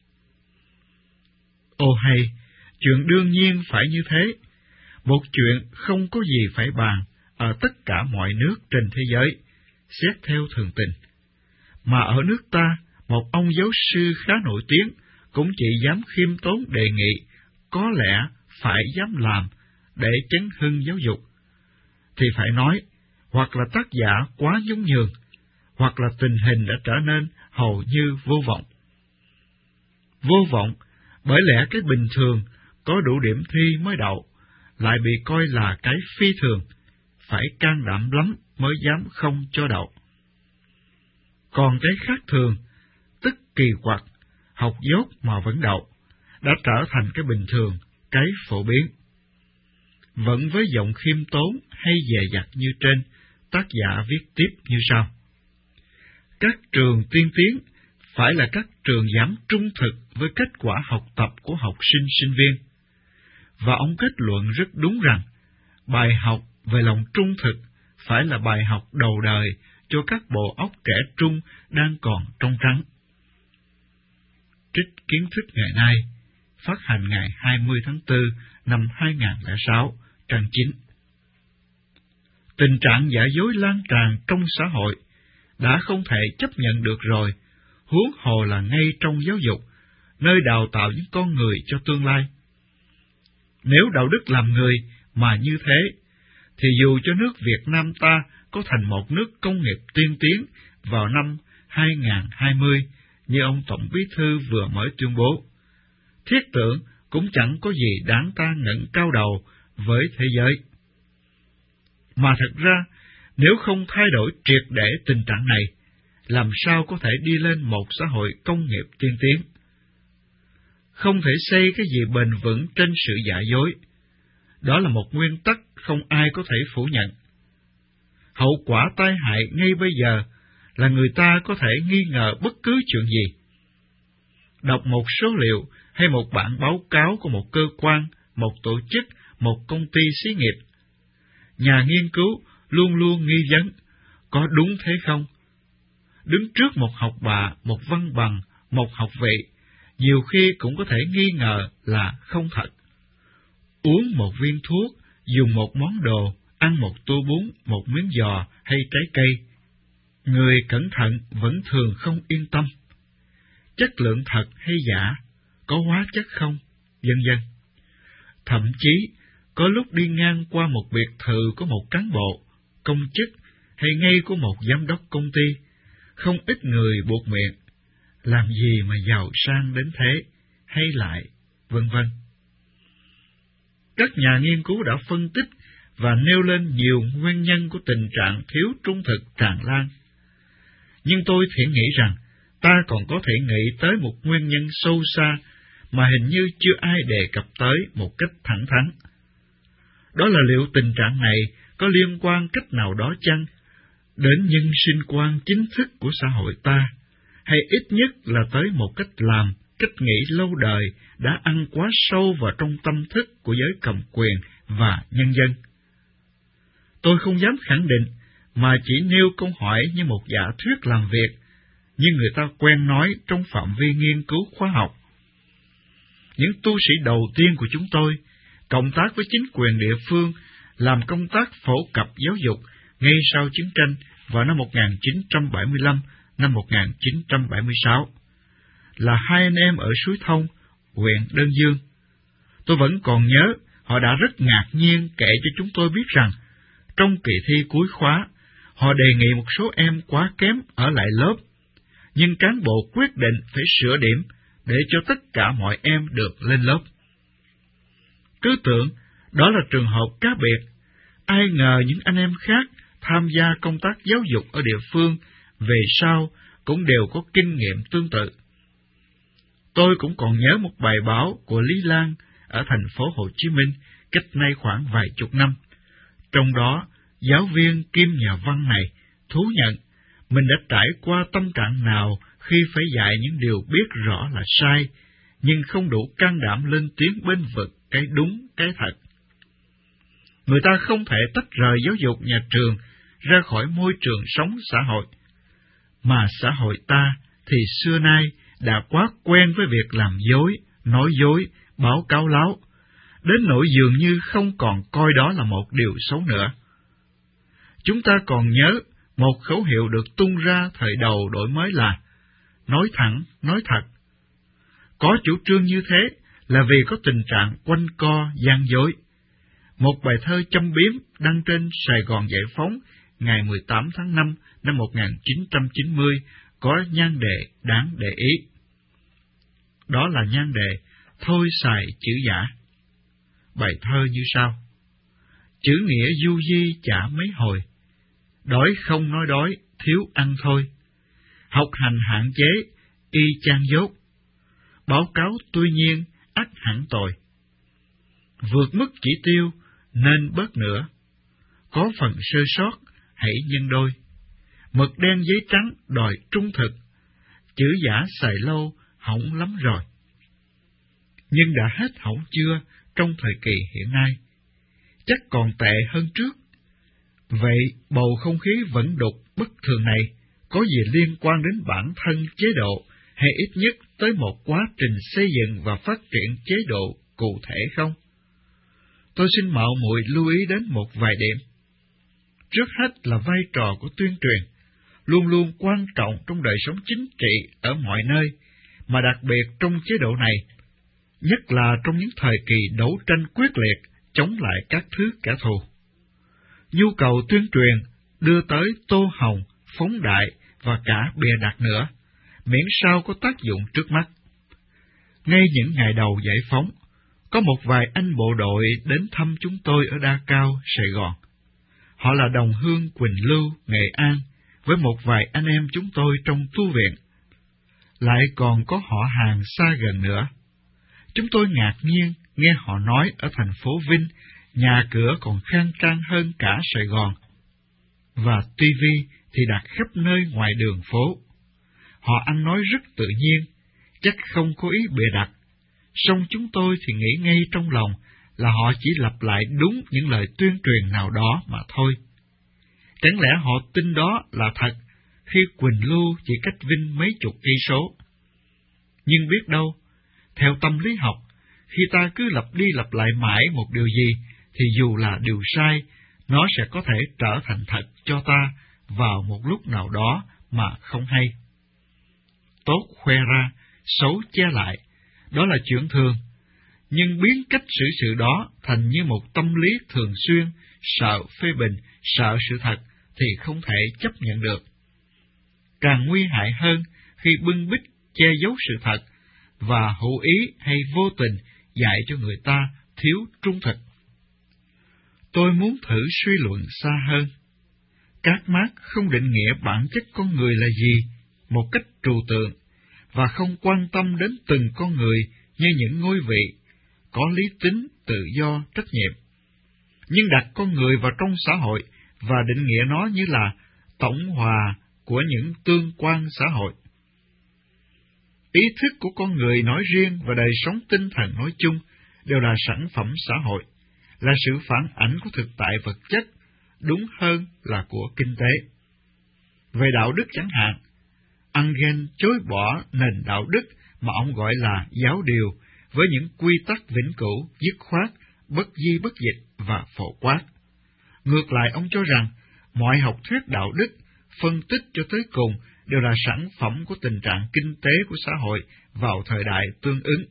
Ô hay, chuyện đương nhiên phải như thế, một chuyện không có gì phải bàn ở tất cả mọi nước trên thế giới, xét theo thường tình. Mà ở nước ta, một ông giáo sư khá nổi tiếng cũng chỉ dám khiêm tốn đề nghị, có lẽ phải dám làm để chấn hưng giáo dục, thì phải nói, hoặc là tác giả quá nhún nhường, hoặc là tình hình đã trở nên hầu như vô vọng. Vô vọng, bởi lẽ cái bình thường có đủ điểm thi mới đậu, lại bị coi là cái phi thường, phải can đảm lắm mới dám không cho đậu. Còn cái khác thường, tức kỳ quặc, học dốt mà vẫn đậu, đã trở thành cái bình thường, cái phổ biến. Vẫn với giọng khiêm tốn hay dè dặt như trên, tác giả viết tiếp như sau. Các trường tiên tiến phải là các trường dám trung thực với kết quả học tập của học sinh sinh viên. Và ông kết luận rất đúng rằng, bài học về lòng trung thực phải là bài học đầu đời cho các bộ óc trẻ trung đang còn trong trắng. Trích kiến thức ngày nay, phát hành ngày hai mươi tháng tư năm hai nghìn lẻ sáu, trang chín. Tình trạng giả dối lan tràn trong xã hội đã không thể chấp nhận được rồi, huống hồ là ngay trong giáo dục, nơi đào tạo những con người cho tương lai. Nếu đạo đức làm người mà như thế, thì dù cho nước Việt Nam ta có thành một nước công nghiệp tiên tiến vào năm hai nghìn hai mươi, như ông Tổng Bí thư vừa mới tuyên bố, thiết tưởng cũng chẳng có gì đáng ta ngẩng cao đầu với thế giới. Mà thật ra, nếu không thay đổi triệt để tình trạng này, làm sao có thể đi lên một xã hội công nghiệp tiên tiến? Không thể xây cái gì bền vững trên sự giả dối. Đó là một nguyên tắc không ai có thể phủ nhận. Hậu quả tai hại ngay bây giờ là người ta có thể nghi ngờ bất cứ chuyện gì. Đọc một số liệu hay một bản báo cáo của một cơ quan, một tổ chức, một công ty xí nghiệp, nhà nghiên cứu luôn luôn nghi vấn, có đúng thế không? Đứng trước một học bạ, một văn bằng, một học vị, nhiều khi cũng có thể nghi ngờ là không thật. Uống một viên thuốc, dùng một món đồ, ăn một tô bún, một miếng giò hay trái cây, người cẩn thận vẫn thường không yên tâm. Chất lượng thật hay giả, có hóa chất không, vân vân. Thậm chí, có lúc đi ngang qua một biệt thự của một cán bộ, công chức, hay ngay của một giám đốc công ty, không ít người buột miệng, làm gì mà giàu sang đến thế, hay lại, vân vân. Các nhà nghiên cứu đã phân tích và nêu lên nhiều nguyên nhân của tình trạng thiếu trung thực tràn lan. Nhưng tôi thiện nghĩ rằng, ta còn có thể nghĩ tới một nguyên nhân sâu xa mà hình như chưa ai đề cập tới một cách thẳng thắn. Đó là liệu tình trạng này có liên quan cách nào đó chăng đến nhân sinh quan chính thức của xã hội ta, hay ít nhất là tới một cách làm, cách nghĩ lâu đời đã ăn quá sâu vào trong tâm thức của giới cầm quyền và nhân dân. Tôi không dám khẳng định, mà chỉ nêu câu hỏi như một giả thuyết làm việc, như người ta quen nói trong phạm vi nghiên cứu khoa học. Những tu sĩ đầu tiên của chúng tôi, cộng tác với chính quyền địa phương, làm công tác phổ cập giáo dục ngay sau chiến tranh vào năm một nghìn chín trăm bảy mươi lăm, năm một nghìn chín trăm bảy mươi sáu, là hai anh em ở Suối Thông, huyện Đơn Dương. Tôi vẫn còn nhớ, họ đã rất ngạc nhiên kể cho chúng tôi biết rằng, trong kỳ thi cuối khóa, họ đề nghị một số em quá kém ở lại lớp, nhưng cán bộ quyết định phải sửa điểm để cho tất cả mọi em được lên lớp. Cứ tưởng đó là trường hợp cá biệt, ai ngờ những anh em khác tham gia công tác giáo dục ở địa phương về sau cũng đều có kinh nghiệm tương tự. Tôi cũng còn nhớ một bài báo của Lý Lan ở thành phố Hồ Chí Minh cách nay khoảng vài chục năm. Trong đó, giáo viên kiêm nhà văn này thú nhận mình đã trải qua tâm trạng nào khi phải dạy những điều biết rõ là sai, nhưng không đủ can đảm lên tiếng bênh vực cái đúng, cái thật. Người ta không thể tách rời giáo dục nhà trường ra khỏi môi trường sống xã hội, mà xã hội ta thì xưa nay đã quá quen với việc làm dối, nói dối, báo cáo láo, đến nỗi dường như không còn coi đó là một điều xấu nữa. Chúng ta còn nhớ một khẩu hiệu được tung ra thời đầu đổi mới là nói thẳng, nói thật. Có chủ trương như thế là vì có tình trạng quanh co, gian dối. Một bài thơ châm biếm đăng trên Sài Gòn Giải Phóng ngày mười tám tháng năm năm một nghìn chín trăm chín mươi có nhan đề đáng để ý. Đó là nhan đề Thôi xài chữ giả. Bài thơ như sau: chữ nghĩa du di chả mấy hồi, đói không nói đói, thiếu ăn thôi. Học hành hạn chế, y chang dốt, báo cáo tuy nhiên ắt hẳn tội. Vượt mức chỉ tiêu nên bớt nữa, có phần sơ sót hãy nhân đôi. Mực đen giấy trắng đòi trung thực, chữ giả xài lâu hỏng lắm rồi. Nhưng đã hết hỏng chưa trong thời kỳ hiện nay? Chắc còn tệ hơn trước. Vậy bầu không khí vẫn đục bất thường này có gì liên quan đến bản thân chế độ, hay ít nhất tới một quá trình xây dựng và phát triển chế độ cụ thể không? Tôi xin mạo muội lưu ý đến một vài điểm. Trước hết là vai trò của tuyên truyền, luôn luôn quan trọng trong đời sống chính trị ở mọi nơi, mà đặc biệt trong chế độ này, nhất là trong những thời kỳ đấu tranh quyết liệt chống lại các thứ kẻ thù. Nhu cầu tuyên truyền đưa tới tô hồng, phóng đại và cả bịa đặt nữa, miễn sao có tác dụng trước mắt. Ngay những ngày đầu giải phóng, có một vài anh bộ đội đến thăm chúng tôi ở Đa Cao, Sài Gòn. Họ là đồng hương Quỳnh Lưu, Nghệ An, với một vài anh em chúng tôi trong tu viện. Lại còn có họ hàng xa gần nữa. Chúng tôi ngạc nhiên nghe họ nói ở thành phố Vinh, nhà cửa còn khang trang hơn cả Sài Gòn, và tivi thì đặt khắp nơi ngoài đường phố. Họ ăn nói rất tự nhiên, chắc không có ý bịa đặt, song chúng tôi thì nghĩ ngay trong lòng là họ chỉ lặp lại đúng những lời tuyên truyền nào đó mà thôi. Chẳng lẽ họ tin đó là thật khi Quỳnh Lưu chỉ cách Vinh mấy chục cây số? Nhưng biết đâu, theo tâm lý học, khi ta cứ lặp đi lặp lại mãi một điều gì, thì dù là điều sai, nó sẽ có thể trở thành thật cho ta vào một lúc nào đó mà không hay. Tốt khoe ra, xấu che lại, đó là chuyện thường, nhưng biến cách xử sự đó thành như một tâm lý thường xuyên, sợ phê bình, sợ sự thật, thì không thể chấp nhận được. Càng nguy hại hơn khi bưng bít che giấu sự thật, và hữu ý hay vô tình dạy cho người ta thiếu trung thực. Tôi muốn thử suy luận xa hơn. Các Mác không định nghĩa bản chất con người là gì một cách trừu tượng, và không quan tâm đến từng con người như những ngôi vị, có lý tính, tự do, trách nhiệm. Nhưng đặt con người vào trong xã hội và định nghĩa nó như là tổng hòa của những tương quan xã hội. Ý thức của con người nói riêng và đời sống tinh thần nói chung đều là sản phẩm xã hội, là sự phản ảnh của thực tại vật chất, đúng hơn là của kinh tế. Về đạo đức chẳng hạn, Engel chối bỏ nền đạo đức mà ông gọi là giáo điều, với những quy tắc vĩnh cửu, dứt khoát, bất di bất dịch và phổ quát. Ngược lại, ông cho rằng mọi học thuyết đạo đức, phân tích cho tới cùng đều là sản phẩm của tình trạng kinh tế của xã hội vào thời đại tương ứng.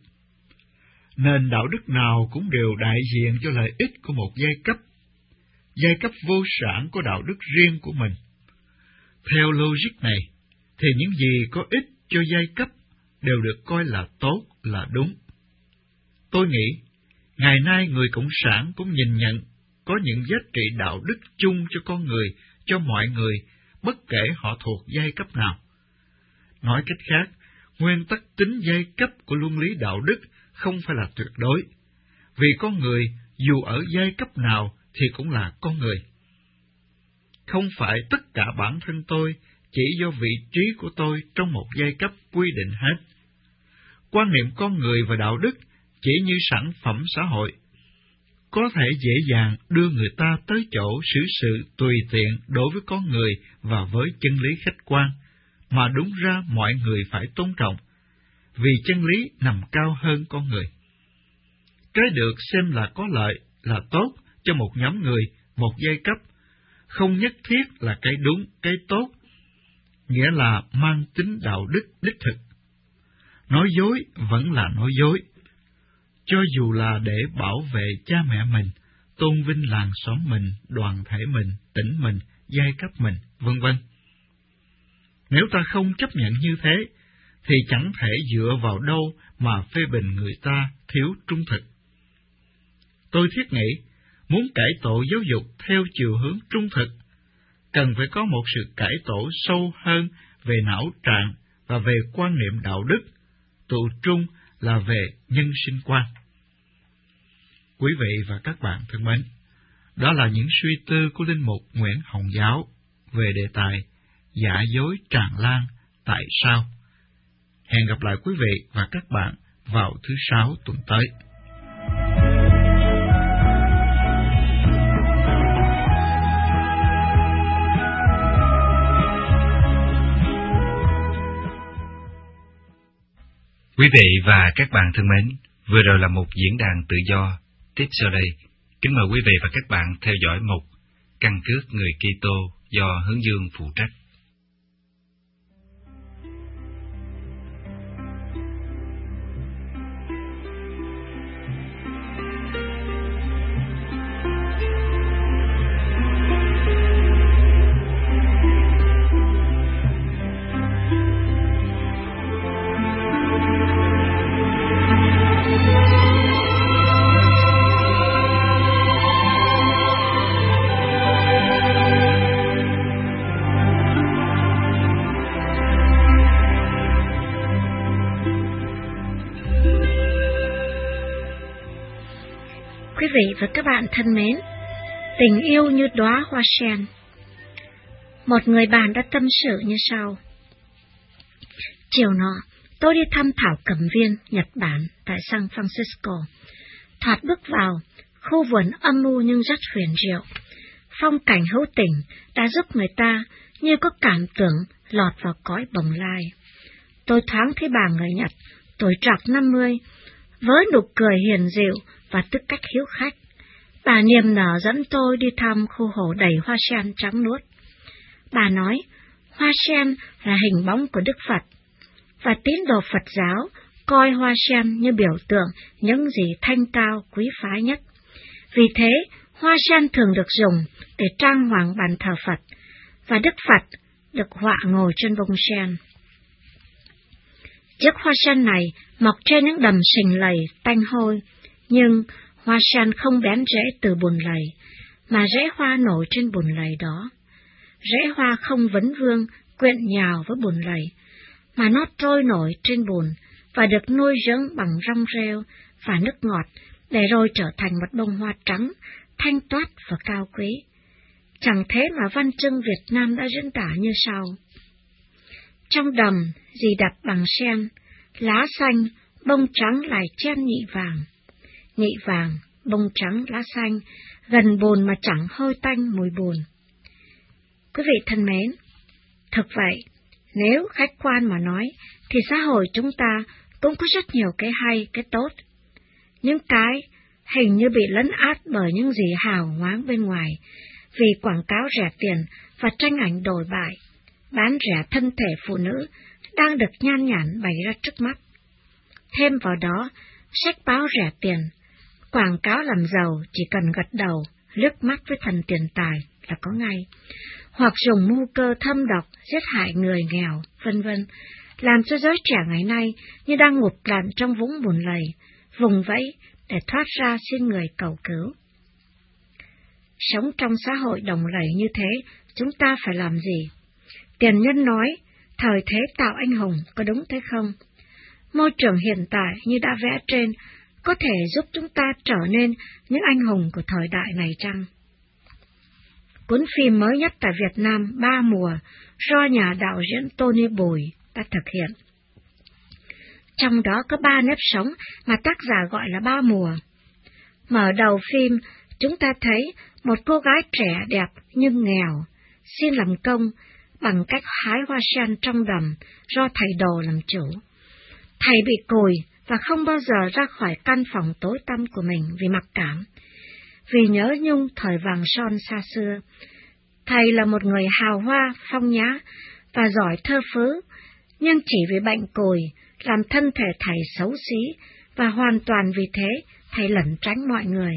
Nền đạo đức nào cũng đều đại diện cho lợi ích của một giai cấp. Giai cấp vô sản có đạo đức riêng của mình. Theo logic này, thì những gì có ích cho giai cấp đều được coi là tốt, là đúng. Tôi nghĩ, ngày nay người Cộng sản cũng nhìn nhận có những giá trị đạo đức chung cho con người, cho mọi người, bất kể họ thuộc giai cấp nào. Nói cách khác, nguyên tắc tính giai cấp của luân lý đạo đức không phải là tuyệt đối, vì con người dù ở giai cấp nào thì cũng là con người. Không phải tất cả bản thân tôi chỉ do vị trí của tôi trong một giai cấp quy định hết. Quan niệm con người và đạo đức chỉ như sản phẩm xã hội, có thể dễ dàng đưa người ta tới chỗ xử sự tùy tiện đối với con người và với chân lý khách quan, mà đúng ra mọi người phải tôn trọng, vì chân lý nằm cao hơn con người. Cái được xem là có lợi, là tốt cho một nhóm người, một giai cấp, không nhất thiết là cái đúng, cái tốt, nghĩa là mang tính đạo đức đích thực. Nói dối vẫn là nói dối, cho dù là để bảo vệ cha mẹ mình, tôn vinh làng xóm mình, đoàn thể mình, tỉnh mình, giai cấp mình, vân vân. Nếu ta không chấp nhận như thế, thì chẳng thể dựa vào đâu mà phê bình người ta thiếu trung thực. Tôi thiết nghĩ, muốn cải tổ giáo dục theo chiều hướng trung thực, cần phải có một sự cải tổ sâu hơn về não trạng và về quan niệm đạo đức, tụ trung là về nhân sinh quan. Quý vị và các bạn thân mến, đó là những suy tư của Linh mục Nguyễn Hồng Giáo về đề tài giả dối tràn lan tại sao. Hẹn gặp lại quý vị và các bạn vào thứ Sáu tuần tới. Quý vị và các bạn thân mến, vừa rồi là một diễn đàn tự do. Tiếp sau đây, kính mời quý vị và các bạn theo dõi mục Căn cước người Kitô do Hướng Dương phụ trách. Quý vị và các bạn thân mến, tình yêu như đóa hoa sen. Một người bạn đã tâm sự như sau. Chiều nọ, tôi đi thăm thảo cầm viên Nhật Bản tại San Francisco. Thoạt bước vào, khu vườn âm mưu nhưng rất huyền diệu. Phong cảnh hữu tình đã giúp người ta như có cảm tưởng lọt vào cõi bồng lai. Tôi thoáng thấy bà người Nhật, tuổi trạc năm mươi, với nụ cười hiền dịu và tư cách hiếu khách. Bà niềm nở dẫn tôi đi thăm khu hồ đầy hoa sen trắng nuốt. Bà nói, hoa sen là hình bóng của Đức Phật, và tín đồ Phật giáo coi hoa sen như biểu tượng những gì thanh cao quý phái nhất. Vì thế, hoa sen thường được dùng để trang hoàng bàn thờ Phật, và Đức Phật được họa ngồi trên bông sen. Chiếc hoa sen này mọc trên những đầm sình lầy tanh hôi, nhưng hoa sen không bén rễ từ bùn lầy, mà rễ hoa nổi trên bùn lầy đó. Rễ hoa không vấn vương, quyện nhào với bùn lầy, mà nó trôi nổi trên bùn và được nuôi dưỡng bằng rong rêu và nước ngọt, để rồi trở thành một bông hoa trắng, thanh toát và cao quý. Chẳng thế mà văn chương Việt Nam đã diễn tả như sau. Trong đầm, dì đặt bằng sen, lá xanh, bông trắng lại chen nhị vàng. Nhị vàng, bông trắng, lá xanh, gần bùn mà chẳng hơi tanh mùi bùn. Quý vị thân mến, thực vậy, nếu khách quan mà nói, thì xã hội chúng ta cũng có rất nhiều cái hay, cái tốt. Những cái hình như bị lấn át bởi những gì hào nhoáng bên ngoài, vì quảng cáo rẻ tiền và tranh ảnh đồi bại, bán rẻ thân thể phụ nữ đang được nhan nhản bày ra trước mắt. Thêm vào đó, sách báo rẻ tiền, quảng cáo làm giàu chỉ cần gật đầu, liếc mắt với thần tiền tài là có ngay, hoặc dùng mưu cơ thâm độc giết hại người nghèo, vân vân, làm cho giới trẻ ngày nay như đang ngụp lặn trong vũng bùn lầy, vùng vẫy để thoát ra xin người cầu cứu. Sống trong xã hội đồng lầy như thế, chúng ta phải làm gì? Tiền nhân nói, thời thế tạo anh hùng, có đúng thế không? Môi trường hiện tại như đã vẽ trên, có thể giúp chúng ta trở nên những anh hùng của thời đại này chăng? Cuốn phim mới nhất tại Việt Nam, Ba Mùa, do nhà đạo diễn Tony Bùi đã thực hiện. Trong đó có ba nếp sống mà tác giả gọi là Ba Mùa. Mở đầu phim, chúng ta thấy một cô gái trẻ đẹp nhưng nghèo, xin làm công bằng cách hái hoa sen trong đầm do thầy đồ làm chủ. Thầy bị cùi và không bao giờ ra khỏi căn phòng tối tăm của mình vì mặc cảm, vì nhớ nhung thời vàng son xa xưa. Thầy là một người hào hoa, phong nhã và giỏi thơ phứ, nhưng chỉ vì bệnh cùi làm thân thể thầy xấu xí, và hoàn toàn vì thế thầy lẩn tránh mọi người.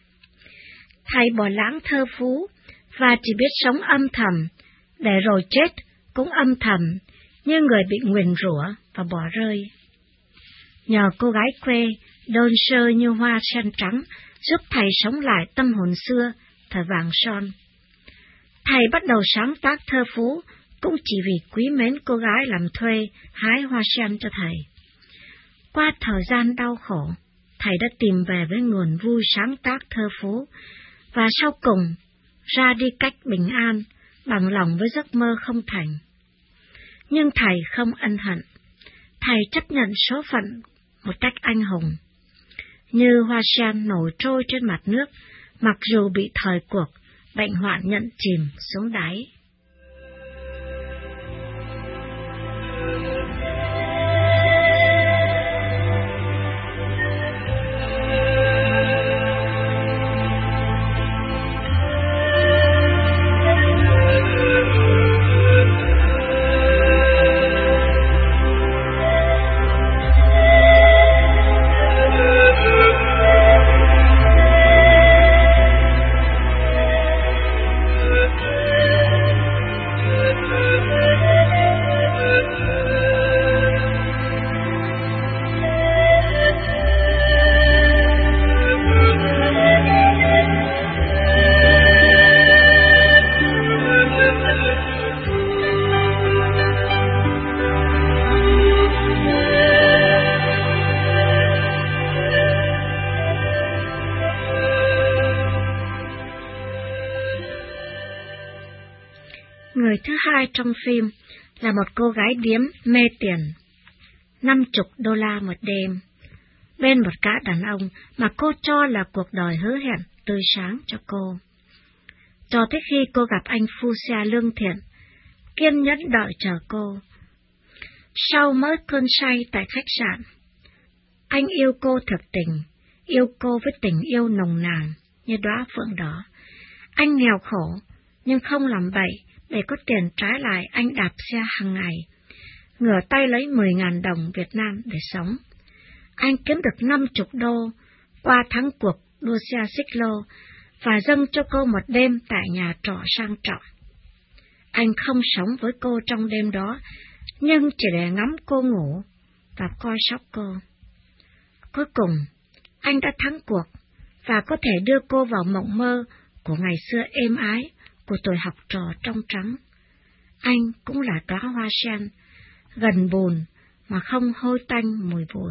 Thầy bỏ lãng thơ phú và chỉ biết sống âm thầm, để rồi chết cũng âm thầm, như người bị nguyền rủa và bỏ rơi. Nhờ cô gái quê, đơn sơ như hoa sen trắng, giúp thầy sống lại tâm hồn xưa, thời vàng son. Thầy bắt đầu sáng tác thơ phú, cũng chỉ vì quý mến cô gái làm thuê hái hoa sen cho thầy. Qua thời gian đau khổ, thầy đã tìm về với nguồn vui sáng tác thơ phú, và sau cùng ra đi cách bình an, bằng lòng với giấc mơ không thành. Nhưng thầy không ân hận, thầy chấp nhận số phận một cách anh hùng. Như hoa sen nổi trôi trên mặt nước, mặc dù bị thời cuộc, bệnh hoạn nhận chìm xuống đáy. Người thứ hai trong phim là một cô gái điếm mê tiền, năm chục đô la một đêm, bên một gã đàn ông mà cô cho là cuộc đời hứa hẹn tươi sáng cho cô. Cho tới khi cô gặp anh phu xe lương thiện, kiên nhẫn đợi chờ cô. Sau mỗi cơn say tại khách sạn, anh yêu cô thực tình, yêu cô với tình yêu nồng nàn như đóa phượng đỏ. Anh nghèo khổ, nhưng không làm bậy, để có tiền trái lại anh đạp xe hàng ngày, ngửa tay lấy mười ngàn đồng Việt Nam để sống. Anh kiếm được năm chục đô qua thắng cuộc đua xe xích lô và dâng cho cô một đêm tại nhà trọ sang trọng. Anh không sống với cô trong đêm đó, nhưng chỉ để ngắm cô ngủ và coi sóc cô. Cuối cùng, anh đã thắng cuộc và có thể đưa cô vào mộng mơ của ngày xưa êm ái của tuổi học trò trong trắng. Anh cũng là đóa hoa sen, gần bùn mà không hôi tanh mùi bùn.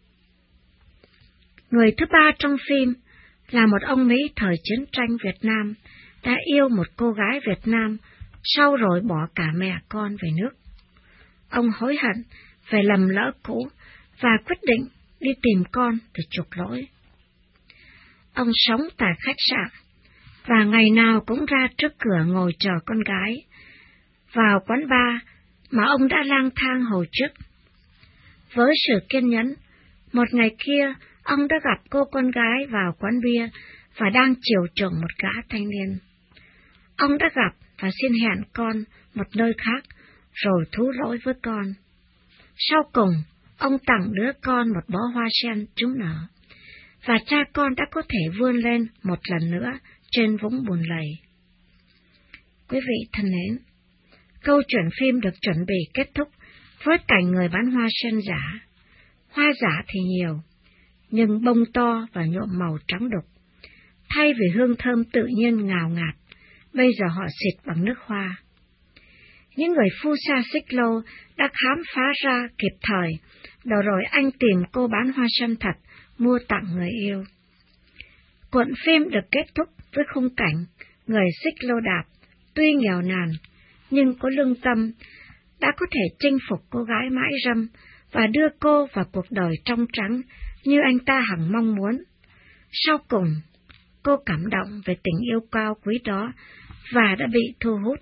Người thứ ba trong phim là một ông Mỹ thời chiến tranh Việt Nam đã yêu một cô gái Việt Nam, sau rồi bỏ cả mẹ con về nước. Ông hối hận về lầm lỡ cũ và quyết định đi tìm con để chuộc lỗi. Ông sống tại khách sạn và ngày nào cũng ra trước cửa ngồi chờ con gái vào quán bar mà ông đã lang thang hồi trước. Với sự kiên nhẫn, một ngày kia ông đã gặp cô con gái vào quán bia và đang chiều chuộng một gã thanh niên. ông đã gặp và xin hẹn con một nơi khác, rồi thú lỗi với con. Sau cùng, ông tặng đứa con một bó hoa sen trúng nở, và cha con đã có thể vươn lên một lần nữa trên vũng bùn lầy. Quý vị thân mến, câu chuyện phim được chuẩn bị kết thúc với cảnh người bán hoa sen giả. Hoa giả thì nhiều, nhưng bông to và nhuộm màu trắng đục. Thay vì hương thơm tự nhiên ngào ngạt, bây giờ họ xịt bằng nước hoa. Những người phu sa xích lô đã khám phá ra kịp thời, đầu rồi anh tìm cô bán hoa sen thật, mua tặng người yêu. Cuộn phim được kết thúc với khung cảnh người xích lô đạp, tuy nghèo nàn, nhưng có lương tâm, đã có thể chinh phục cô gái mãi râm và đưa cô vào cuộc đời trong trắng như anh ta hằng mong muốn. Sau cùng, cô cảm động về tình yêu cao quý đó và đã bị thu hút.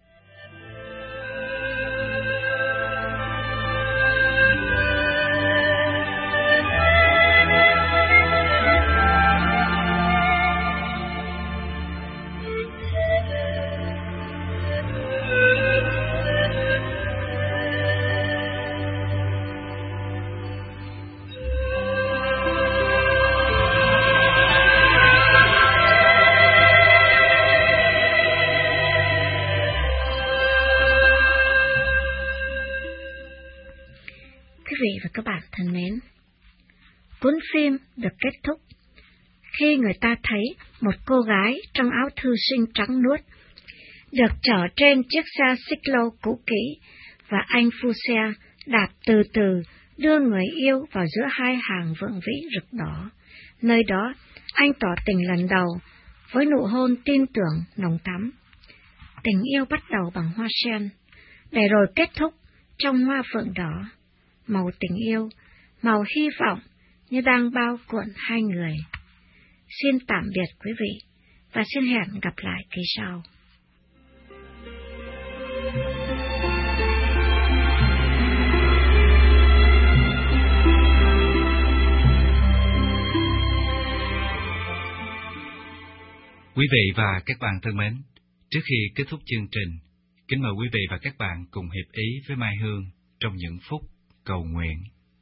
Quý vị và các bạn thân mến, cuốn phim được kết thúc khi người ta thấy một cô gái trong áo thư sinh trắng nuốt được chở trên chiếc xe xích lô cũ kỹ, và anh phu xe đạp từ từ đưa người yêu vào giữa hai hàng vượng vĩ rực đỏ. Nơi đó, anh tỏ tình lần đầu với nụ hôn tin tưởng nồng thắm. Tình yêu bắt đầu bằng hoa sen, để rồi kết thúc trong hoa phượng đỏ. Màu tình yêu, màu hy vọng như đang bao cuộn hai người. Xin tạm biệt quý vị và xin hẹn gặp lại kỳ sau. Quý vị và các bạn thân mến, trước khi kết thúc chương trình, kính mời quý vị và các bạn cùng hiệp ý với Mai Hương trong những phút cầu nguyện.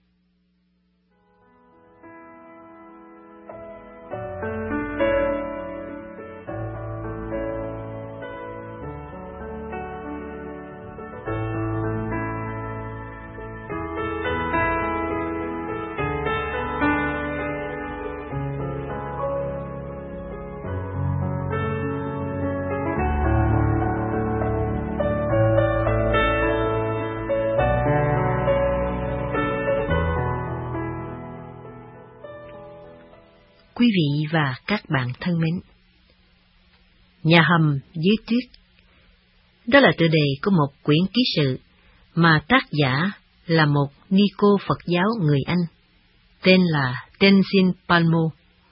Quý vị và các bạn thân mến, Nhà hầm dưới tuyết, đó là tựa đề của một quyển ký sự mà tác giả là một ni cô Phật giáo người Anh, tên là Tenzin Palmo.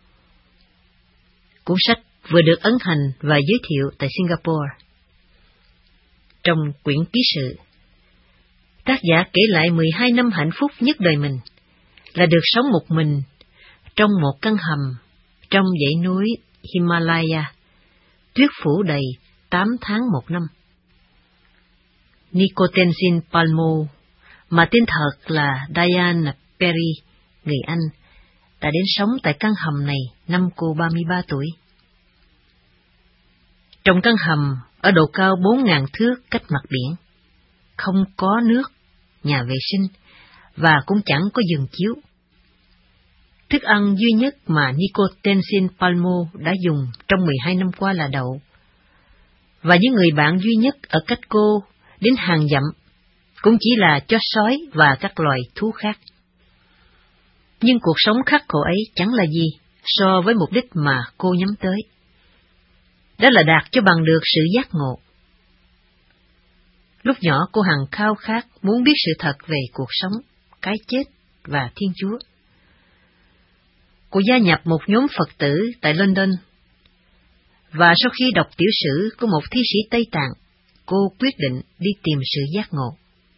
Cuốn sách vừa được ấn hành và giới thiệu tại Singapore. Trong quyển ký sự, tác giả kể lại mười hai năm hạnh phúc nhất đời mình là được sống một mình trong một căn hầm trong dãy núi Himalaya, tuyết phủ đầy tám tháng một năm. Nico Tenzin Palmo, mà tên thật là Diana Perry, người Anh, đã đến sống tại căn hầm này năm cô ba mươi ba tuổi. Trong căn hầm ở độ cao bốn nghìn thước cách mặt biển, không có nước, nhà vệ sinh và cũng chẳng có giường chiếu. Thức ăn duy nhất mà Nico Tenzin Palmo đã dùng trong mười hai năm qua là đậu, và những người bạn duy nhất ở cách cô đến hàng dặm cũng chỉ là chó sói và các loài thú khác. Nhưng cuộc sống khắc khổ ấy chẳng là gì so với mục đích mà cô nhắm tới. Đó là đạt cho bằng được sự giác ngộ. Lúc nhỏ cô hằng khao khát muốn biết sự thật về cuộc sống, cái chết và Thiên Chúa. Cô gia nhập một nhóm Phật tử tại London, và sau khi đọc tiểu sử của một thi sĩ Tây Tạng, cô quyết định đi tìm sự giác ngộ.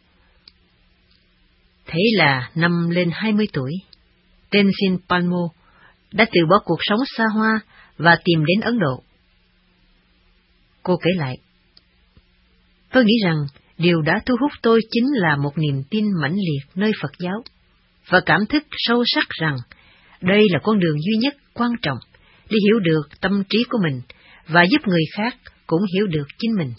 Thế là năm lên hai mươi tuổi, Tenzin Palmo đã từ bỏ cuộc sống xa hoa và tìm đến Ấn Độ. Cô kể lại, tôi nghĩ rằng điều đã thu hút tôi chính là một niềm tin mãnh liệt nơi Phật giáo, và cảm thức sâu sắc rằng đây là con đường duy nhất quan trọng để hiểu được tâm trí của mình và giúp người khác cũng hiểu được chính mình.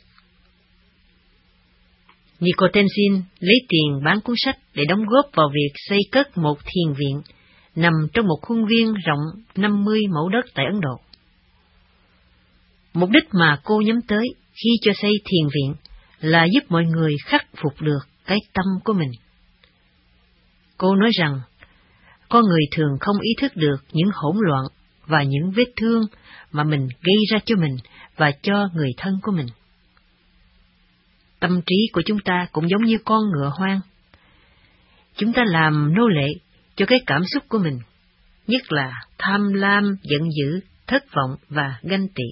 Nicotensin lấy tiền bán cuốn sách để đóng góp vào việc xây cất một thiền viện nằm trong một khuôn viên rộng năm mươi mẫu đất tại Ấn Độ. Mục đích mà cô nhắm tới khi cho xây thiền viện là giúp mọi người khắc phục được cái tâm của mình. Cô nói rằng, con người thường không ý thức được những hỗn loạn và những vết thương mà mình gây ra cho mình và cho người thân của mình. Tâm trí của chúng ta cũng giống như con ngựa hoang. Chúng ta làm nô lệ cho cái cảm xúc của mình, nhất là tham lam, giận dữ, thất vọng và ganh tị.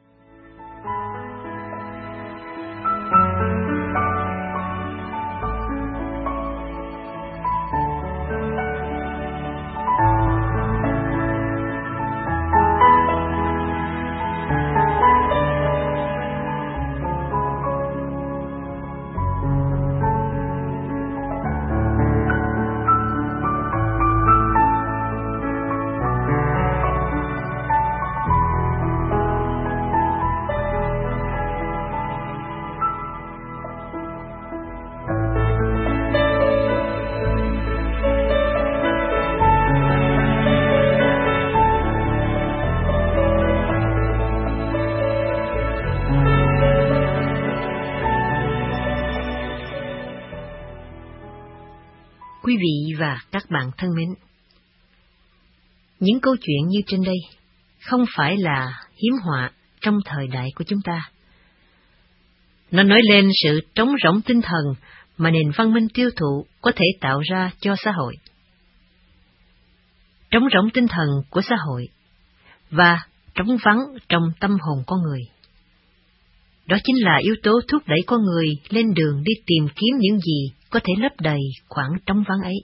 Quý vị và các bạn thân mến, những câu chuyện như trên đây không phải là hiếm họa trong thời đại của chúng ta. Nó nói lên sự trống rỗng tinh thần mà nền văn minh tiêu thụ có thể tạo ra cho xã hội. Trống rỗng tinh thần của xã hội và trống vắng trong tâm hồn con người. Đó chính là yếu tố thúc đẩy con người lên đường đi tìm kiếm những gì có thể lấp đầy khoảng trống vắng ấy.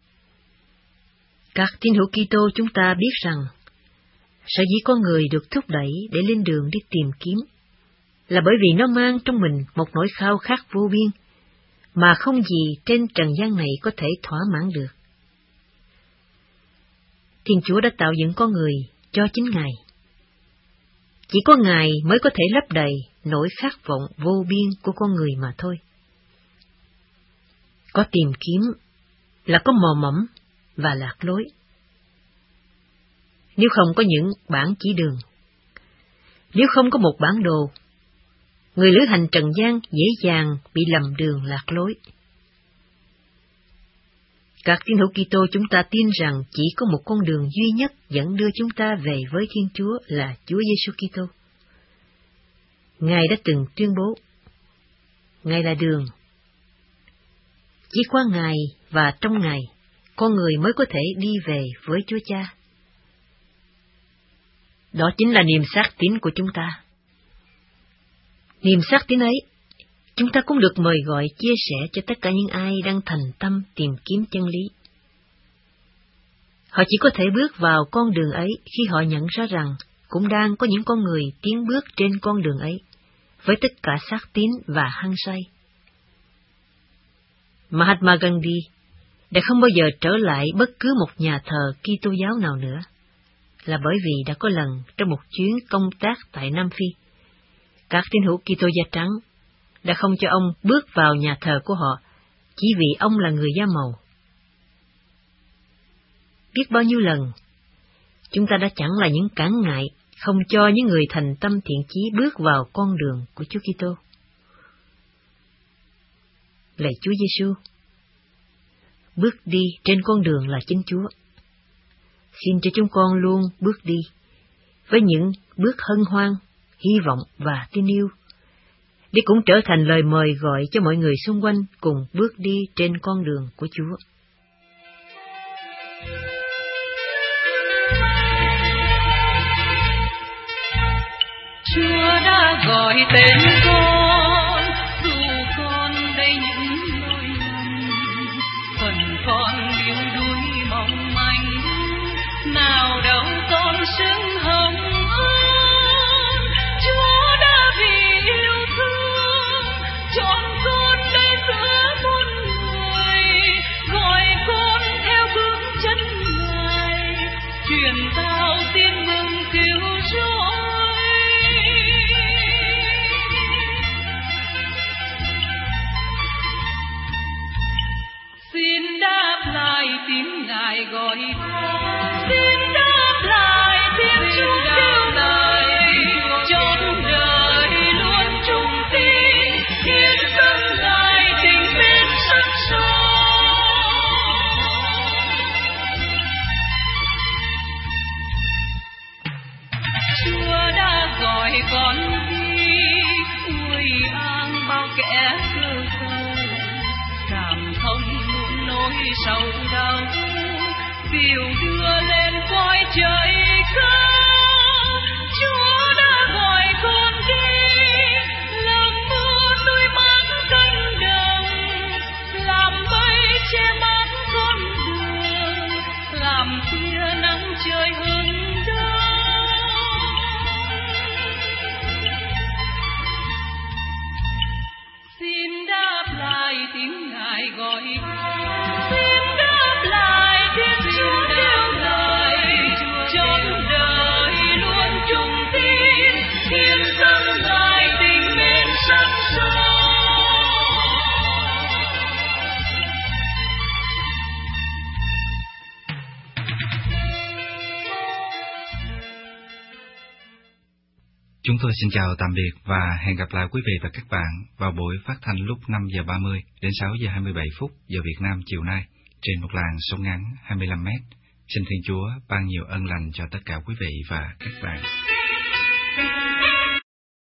Các tín hữu Kitô chúng ta biết rằng, sở dĩ con người được thúc đẩy để lên đường đi tìm kiếm là bởi vì nó mang trong mình một nỗi khao khát vô biên, mà không gì trên trần gian này có thể thỏa mãn được. Thiên Chúa đã tạo dựng con người cho chính Ngài. Chỉ có Ngài mới có thể lấp đầy nỗi khát vọng vô biên của con người mà thôi. Có tìm kiếm là có mò mẫm và lạc lối. Nếu không có những bản chỉ đường, nếu không có một bản đồ, người lữ hành trần gian dễ dàng bị lầm đường lạc lối. Các tín hữu Kitô chúng ta tin rằng chỉ có một con đường duy nhất dẫn đưa chúng ta về với Thiên Chúa là Chúa Giêsu Kitô. Ngài đã từng tuyên bố, Ngài là đường. Chỉ qua Ngài và trong Ngài, con người mới có thể đi về với Chúa Cha. Đó chính là niềm xác tín của chúng ta. Niềm xác tín ấy, chúng ta cũng được mời gọi chia sẻ cho tất cả những ai đang thành tâm tìm kiếm chân lý. Họ chỉ có thể bước vào con đường ấy khi họ nhận ra rằng cũng đang có những con người tiến bước trên con đường ấy, với tất cả xác tín và hăng say. Mahatma Gandhi đã không bao giờ trở lại bất cứ một nhà thờ Kitô giáo nào nữa, là bởi vì đã có lần trong một chuyến công tác tại Nam Phi, các tín hữu Kitô da trắng đã không cho ông bước vào nhà thờ của họ chỉ vì ông là người da màu. Biết bao nhiêu lần, chúng ta đã chẳng là những cản ngại không cho những người thành tâm thiện chí bước vào con đường của Chúa Kitô. Lạy Chúa Giêsu, bước đi trên con đường là chính Chúa. Xin cho chúng con luôn bước đi với những bước hân hoan, hy vọng và tin yêu, để cũng trở thành lời mời gọi cho mọi người xung quanh cùng bước đi trên con đường của Chúa. Chúa đã gọi tên con, dù con đây những lỗi lầm, phần con yếu đuối mong manh, nào đâu con xứng hồng ơn. Chúa đã vì gọi con đi, ôi an bao kẻ cơ cơ, cảm thông muôn nỗi sầu đau, dìu đưa lên cõi trời cao. Chúa đã gọi con đi, làm mưa nuôi mát cánh đồng, làm mây che mát con đường, làm tia nắng trời hừng đông. Xin đáp lại tiếng Ngài gọi, xin đáp lại Thiên Chúa đáp lại, chốn đời luôn trung tín, hiến dâng lại tình mến sắc son. Chúng tôi xin chào tạm biệt và hẹn gặp lại quý vị và các bạn vào buổi phát thanh lúc năm giờ ba mươi đến sáu giờ hai mươi bảy phút giờ Việt Nam chiều nay trên một làn sóng ngắn hai mươi lăm mét. Xin Thiên Chúa ban nhiều ân lành cho tất cả quý vị và các bạn.